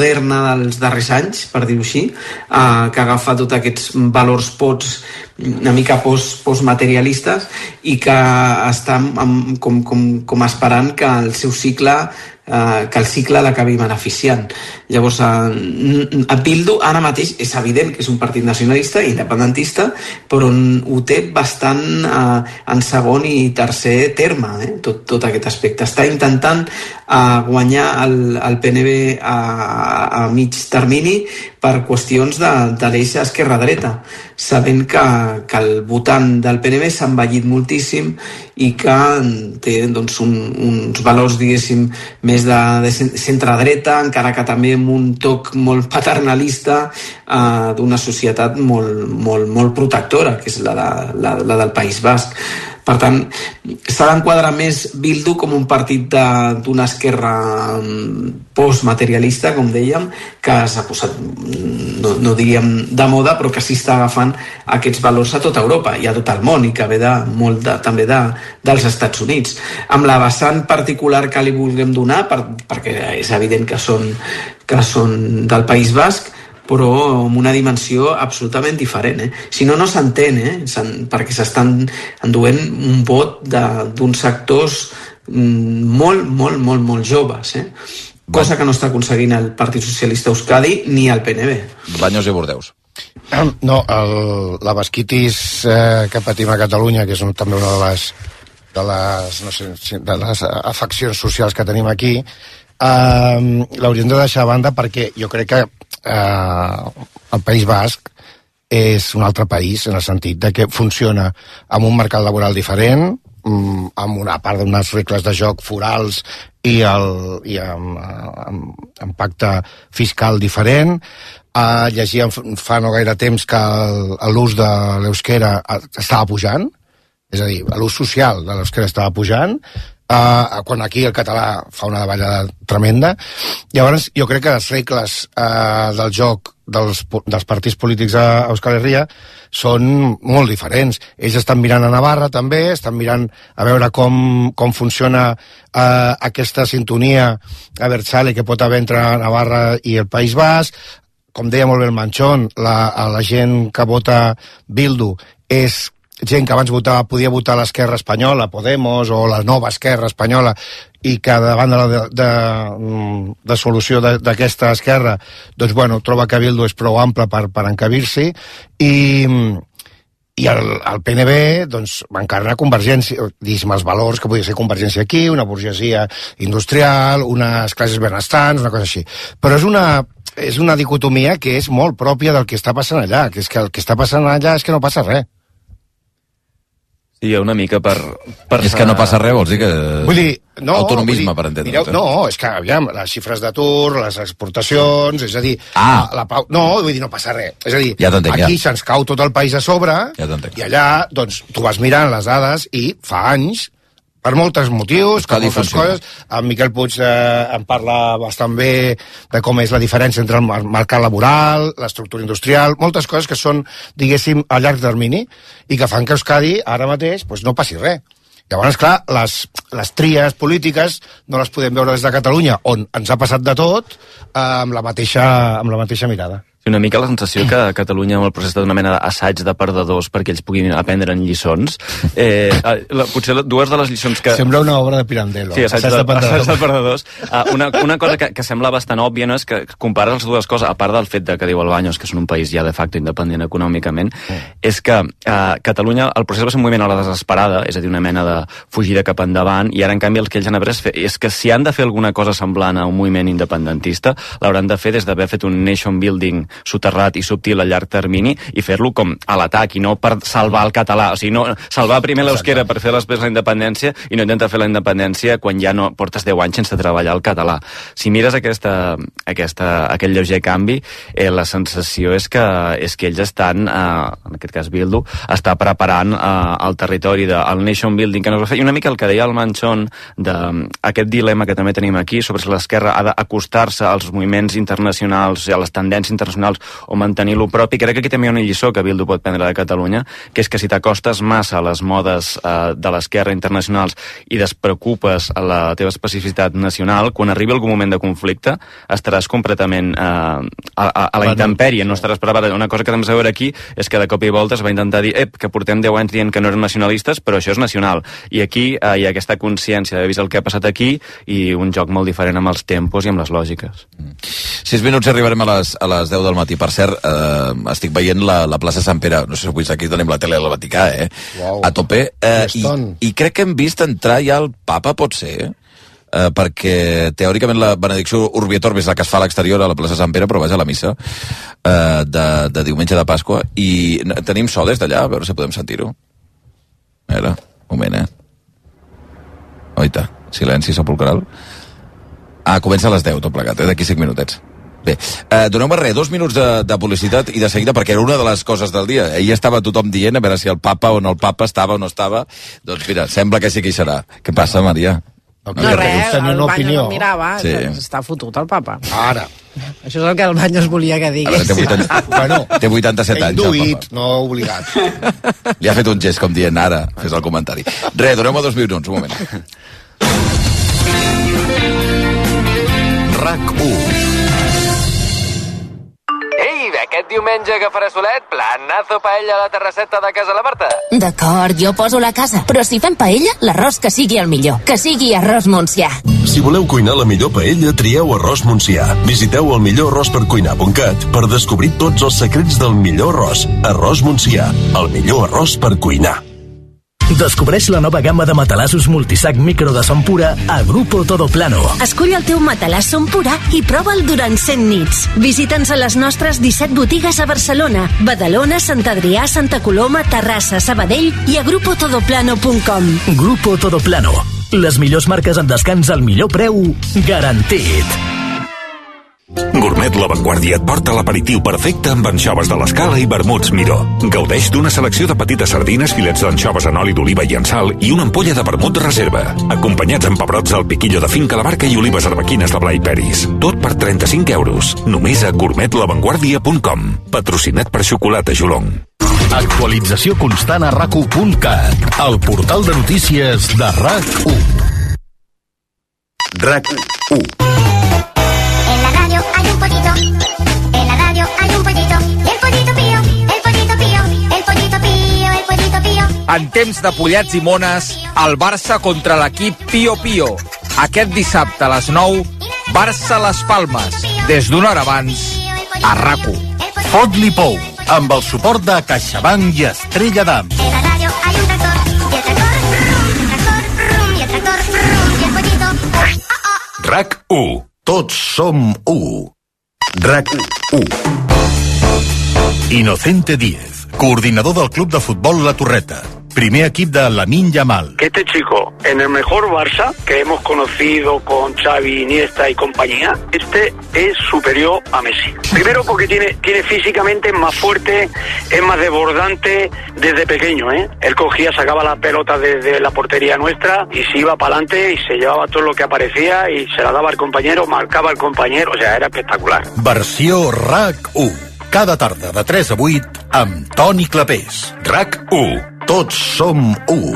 moderna dels darrers anys, per dir-ho així, eh, que agafa tots aquests valors pots una mica post, postmaterialistes i que està amb, com, com, com esperant que el seu cicle eh, que el cicle l'acabi beneficiant. Llavors, eh, a Bildu ara mateix és evident que és un partit nacionalista i independentista, però ho té bastant eh, en segon i tercer terme, eh, tot, tot aquest aspecte. Està intentant eh, guanyar el, el P N B a, a mig termini per qüestions de, de l'eix esquerra-dreta, sabent que, que el votant del P N B s'ha envellit moltíssim i que té doncs, un, uns valors, diguéssim, més de, de centre-dreta, encara que també amb un toc molt paternalista eh, d'una societat molt, molt, molt protectora, que és la, de, la, la del País Basc. Per tant, s'ha d'enquadrar més Bildu com un partit d'una esquerra postmaterialista, com dèiem, que s'ha posat, no, no diríem de moda, però que sí està agafant aquests valors a tota Europa i a tot el món, i que ve de, molt de, també de, dels Estats Units. Amb la vessant particular que li vulguem donar, per, perquè és evident que són, que són del País Basc, però amb una dimensió absolutament diferent. Eh? Si no, no s'entén, eh? perquè s'estan enduent un vot d'uns sectors molt, molt, molt, molt joves. Eh? Cosa que no està aconseguint el Partit Socialista Euskadi ni el P N B. Banyos i Bordeus. No, el, la basquitis eh, que patim a Catalunya, que és un, també una de les, de les, no sé, de les afeccions socials que tenim aquí, eh, l'hauríem de deixar a banda perquè jo crec que eh, el País Basc és un altre país en el sentit de que funciona amb un mercat laboral diferent, amb una part d'unes regles de joc forals i, el, i amb, amb, amb pacte fiscal diferent. Uh, llegíem fa no gaire temps que l'ús de l'euskera estava pujant, és a dir, l'ús social de l'euskera estava pujant, uh, quan aquí el català fa una davallada tremenda. Llavors, jo crec que les regles uh, del joc dels, dels partits polítics a Euskal Herria són molt diferents. Ells estan mirant a Navarra també, estan mirant a veure com, com funciona uh, aquesta sintonia abertzale que pot haver entre Navarra i el País Basc. Com deia molt bé el Manchón, la, la gent que vota Bildu és gent que abans votava, podia votar l'esquerra espanyola, Podemos, o la nova esquerra espanyola, i que davant de la de, de, de solució d'aquesta esquerra, doncs, bueno, troba que Bildu és prou ample per, per encabir-s'hi, i, i el, el P N B, doncs, va encarnar Convergència, diguéssim, els valors que podia ser Convergència aquí, una burgesia industrial, unes classes benestants, una cosa així. Però és una, és una dicotomia que és molt pròpia del que està passant allà, que és que el que està passant allà és que no passa res. Sí, una mica per... per és que no passa res, vols dir que... Vull dir, no... Autonomisme, dir, per entendre. Mireu, no, és que, aviam, les xifres d'atur, les exportacions, és a dir... Ah. La, la, no, vull dir, no passa res. És a dir, ja aquí ja. se'ns cau tot el país a sobre, ja i allà, doncs, tu vas mirant les dades i fa anys, per molts motius, per moltes coses, en Miquel Puig eh, en parla bastant bé de com és la diferència entre el mercat laboral, l'estructura industrial, moltes coses que són, diguéssim, a llarg termini, i que fan que Euskadi, ara mateix, doncs no passi res. Llavors, clar, les, les tries polítiques no les podem veure des de Catalunya, on ens ha passat de tot, eh, amb, la mateixa, amb la mateixa mirada. Sí, una mica la sensació que a Catalunya amb el procés d'una mena d'assaig de perdedors perquè ells puguin aprendre en lliçons. Eh, la, potser dues de les lliçons que... Sembla una obra de Pirandello. Sí, assaig, assaig, de, de, perdedors. assaig de perdedors. Uh, una, una cosa que, que sembla bastant òbvia, no, és que compares les dues coses, a part del fet de que diu el Baños que són un país ja de facto independent econòmicament, mm. és que a uh, Catalunya el procés va ser un moviment a la desesperada, és a dir, una mena de fugida cap endavant, i ara en canvi el que ells han après és, fer, és que si han de fer alguna cosa semblant a un moviment independentista, l'hauran de fer des d'haver fet un nation building soterrat i subtil a llarg termini i fer-lo com a l'atac i no per salvar el català, o sigui, no salvar primer l'euskera per fer després la independència i no intentar fer la independència quan ja no portes deu anys sense treballar el català. Si mires aquesta, aquesta, aquest lleuger canvi, eh, la sensació és que, és que ells estan, eh, en aquest cas Bildu, està preparant eh, el territori del nation building que no es va fer, i una mica el que deia el Manchón d'aquest dilema que també tenim aquí sobre si l'esquerra ha d'acostar-se als moviments internacionals i a les tendències internacionals internacionals o mantenir-lo propi. Crec que aquí també hi ha una lliçó que Bildu pot prendre de Catalunya, que és que si t'acostes massa a les modes eh, de l'esquerra internacionals i despreocupes a la teva especificitat nacional, quan arribi algun moment de conflicte estaràs completament eh, a, a, a la intempèrie, no estaràs preparat. Una cosa que hem de veure aquí és que de cop i volta es va intentar dir ep, que portem deu anys dient que no eren nacionalistes, però això és nacional. I aquí eh, hi ha aquesta consciència d'haver vist el que ha passat aquí i un joc molt diferent amb els tempos i amb les lògiques. Mm. Sis minuts i arribarem a les, a les deu del matí. Per cert, eh, estic veient la, la plaça Sant Pere, no sé si avui aquí tenim la tele del Vaticà, eh? Wow. A tope. Eh, i, I crec que hem vist entrar ja el papa, pot ser, eh? Uh, perquè teòricament la benedicció Urbi et Orbi és la que es fa a l'exterior a la plaça Sant Pere, però vaja a la missa uh, de, de diumenge de Pasqua, i tenim so des d'allà, a veure si podem sentir-ho. A veure, un moment, eh? Oita, silenci sepulcral. Ah, comença a les deu tot plegat, eh? D'aquí cinc minutets. Bé, eh, doneu-me res, dos minuts de, de publicitat i de seguida, perquè era una de les coses del dia. Ahir estava tothom dient a veure si el papa o no el papa estava o no estava. Doncs mira, sembla que sí que hi serà. Què passa, Maria? No, no res, el Baños no mirava, sí. Està fotut el papa. Ara. Això és el que el Baños volia que digués. Té, vuitanta, bueno, té vuitanta-set anys. Induït, no obligat. Li ha fet un gest com dient ara, fes el comentari. Re, doneu-me dos minuts, un moment. RAC u. Aquest diumenge que farà solet, planazo paella a la terrasseta de casa la Marta. D'acord, jo poso la casa. Però si fem paella, l'arròs que sigui el millor. Que sigui arròs Montsià. Si voleu cuinar la millor paella, trieu arròs Montsià. Visiteu el millor arròs per cuinar punt cat per descobrir tots els secrets del millor arròs. Arròs Montsià, el millor arròs per cuinar. Descobreix la nova gamma de matalassos multisac micro de son pura a Grupo Todo Plano. Escull el teu matalàs son pura i prova'l durant cent nits. Visita'ns a les nostres disset botigues a Barcelona, Badalona, Sant Adrià, Santa Coloma, Terrassa, Sabadell i a grupo todo plano punt com. Grupo Todo Plano. Les millors marques en descans al millor preu garantit. Gourmet La Vanguardia et porta l'aperitiu perfecte amb anxoves de l'Escala i vermuts Miró. Gaudeix d'una selecció de petites sardines, filets d'anxoves en oli d'oliva i en sal i una ampolla de vermut reserva, acompanyats amb pebrots del piquillo de finca La Barca i olives arbequines de Blai Peris. Tot per trenta-cinc euros. Només a gourmet la vanguardia punt com. Patrocinat per Xocolata Jolong. Actualització constant a rac u punt cat, el portal de notícies de RAC u. RAC u. Hay un pollito, en la radio hay un pollito, y el pollito pío, el pollito pío, el pollito pío, el pollito pío. En temps de pollets i mones, el Barça contra l'equip Pío Pío. Aquest dissabte a les nou, Barça-Les Palmes, des d'una hora abans, a RAC u. Fot-li pou, amb el suport de CaixaBank i Estrella d'Am. En la radio hay un tractor, y el tractor, rum, y el tractor, rum, y el tractor, rum, y el pollito, oh, oh. RAC u. Tots som u. RAC u. Inocente Díez, coordinador del Club de Futbol La Torreta. Primer equip de Lamine Yamal. Que este chico, en el mejor Barça que hemos conocido con Xavi, Iniesta y compañía, este es superior a Messi. Primero porque tiene, tiene físicamente más fuerte, es más desbordante desde pequeño, ¿eh? Él cogía, sacaba la pelota desde la portería nuestra y se iba para adelante y se llevaba todo lo que aparecía y se la daba al compañero, marcaba al compañero, o sea, era espectacular. Versió RAC u. Cada tarda de tres a vuit amb Toni Clapés. RAC u. Tots som u.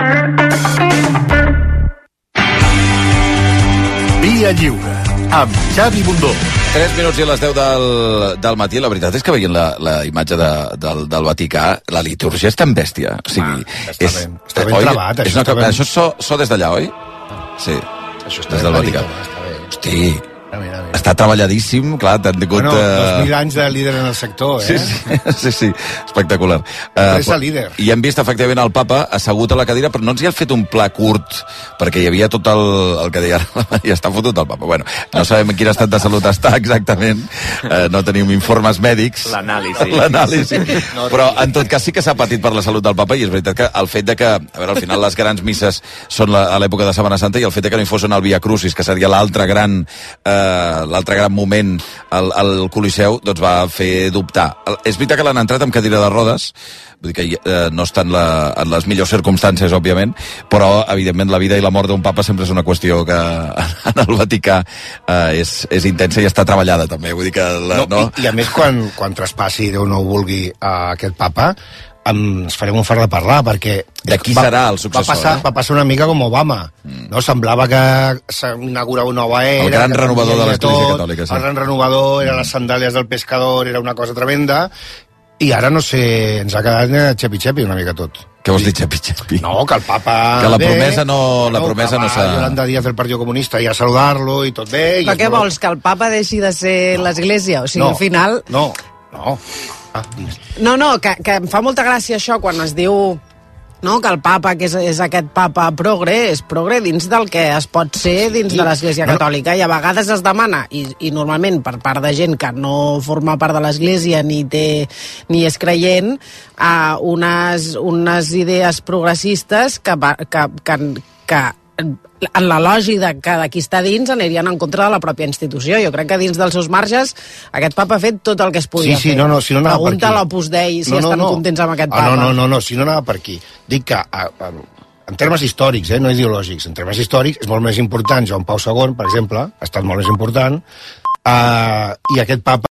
Via Lliure, amb Xavi Bundó. tres minuts i a les deu del, del matí. La veritat és que veient la, la imatge de, del, del Vaticà, la litúrgia és tan bèstia. O sigui, ah, està és, ben, està ben oi, travat. És això, una, ben... això és so, so des d'allà, oi? Sí, això està des del Vaticà. Hosti, està treballadíssim, clar, t'han tingut... Bueno, dos mil anys de líder en el sector, eh? Sí, sí, sí, sí, espectacular. Empresa uh, líder. I hem vist efectivament el papa assegut a la cadira, però no ens hi ha fet un pla curt, perquè hi havia tot el, el que deia, i està fotut el papa. Bueno, no sabem en quin estat de salut està exactament, uh, no tenim informes mèdics. L'anàlisi. L'anàlisi. Però en tot cas sí que s'ha patit per la salut del papa, i és veritat que el fet de que, a veure, al final les grans misses són la, a l'època de Setmana Santa, i el fet de que no hi fos en el Via Crucis, que seria l'altre gran... Uh, l'altre gran moment al, al Coliseu, doncs va fer dubtar. És veritat que l'han entrat amb cadira de rodes, vull dir que eh, no està en, la, en les millors circumstàncies, òbviament, però, evidentment, la vida i la mort d'un papa sempre és una qüestió que en el Vaticà eh, és, és intensa i està treballada, també. Vull dir que... La, no, no? I, I, a més, quan, quan traspassi, Déu no ho vulgui, a aquest papa, ens farem un fart de parlar, perquè... De qui va, serà el successor? Va passar, eh? va passar una mica com Obama. Mm. No? Semblava que s'inaugurava una nova era... El gran renovador de l'Església Catòlica, sí. El gran renovador, era les sandàlies del pescador, era una cosa tremenda, i ara, no sé, ens ha quedat xepi-xepi una mica tot. Què vols dir xepi-xepi? No, que el papa... Que la promesa no, la no, promesa no s'ha... Yolanda Díaz del Partit Comunista i a saludar-lo i tot bé... Però què vols, que el papa deixi de ser no. l'Església? O sigui, no, al final... No, no... Ah, no, no, que, que em fa molta gràcia això quan es diu no, que el papa, que és, és aquest papa progre, és progre dins del que es pot ser dins sí. de l'Església Catòlica, i a vegades es demana, i, i normalment per part de gent que no forma part de l'Església ni té ni és creient, a unes, unes idees progressistes que, que, que, que en l'elogi de que d'aquí està dins anirien en contra de la pròpia institució. Jo crec que dins dels seus marges aquest papa ha fet tot el que es podia sí, sí, fer. No, no, si no Pregunta a l'Opus Dei si no, no, estan no. contents amb aquest ah, papa. No, no, no, no, si no anava per aquí. Dic que a, a, en termes històrics, eh, no ideològics, en termes històrics és molt més important Joan Pau segon, per exemple, ha estat molt més important, uh, i aquest papa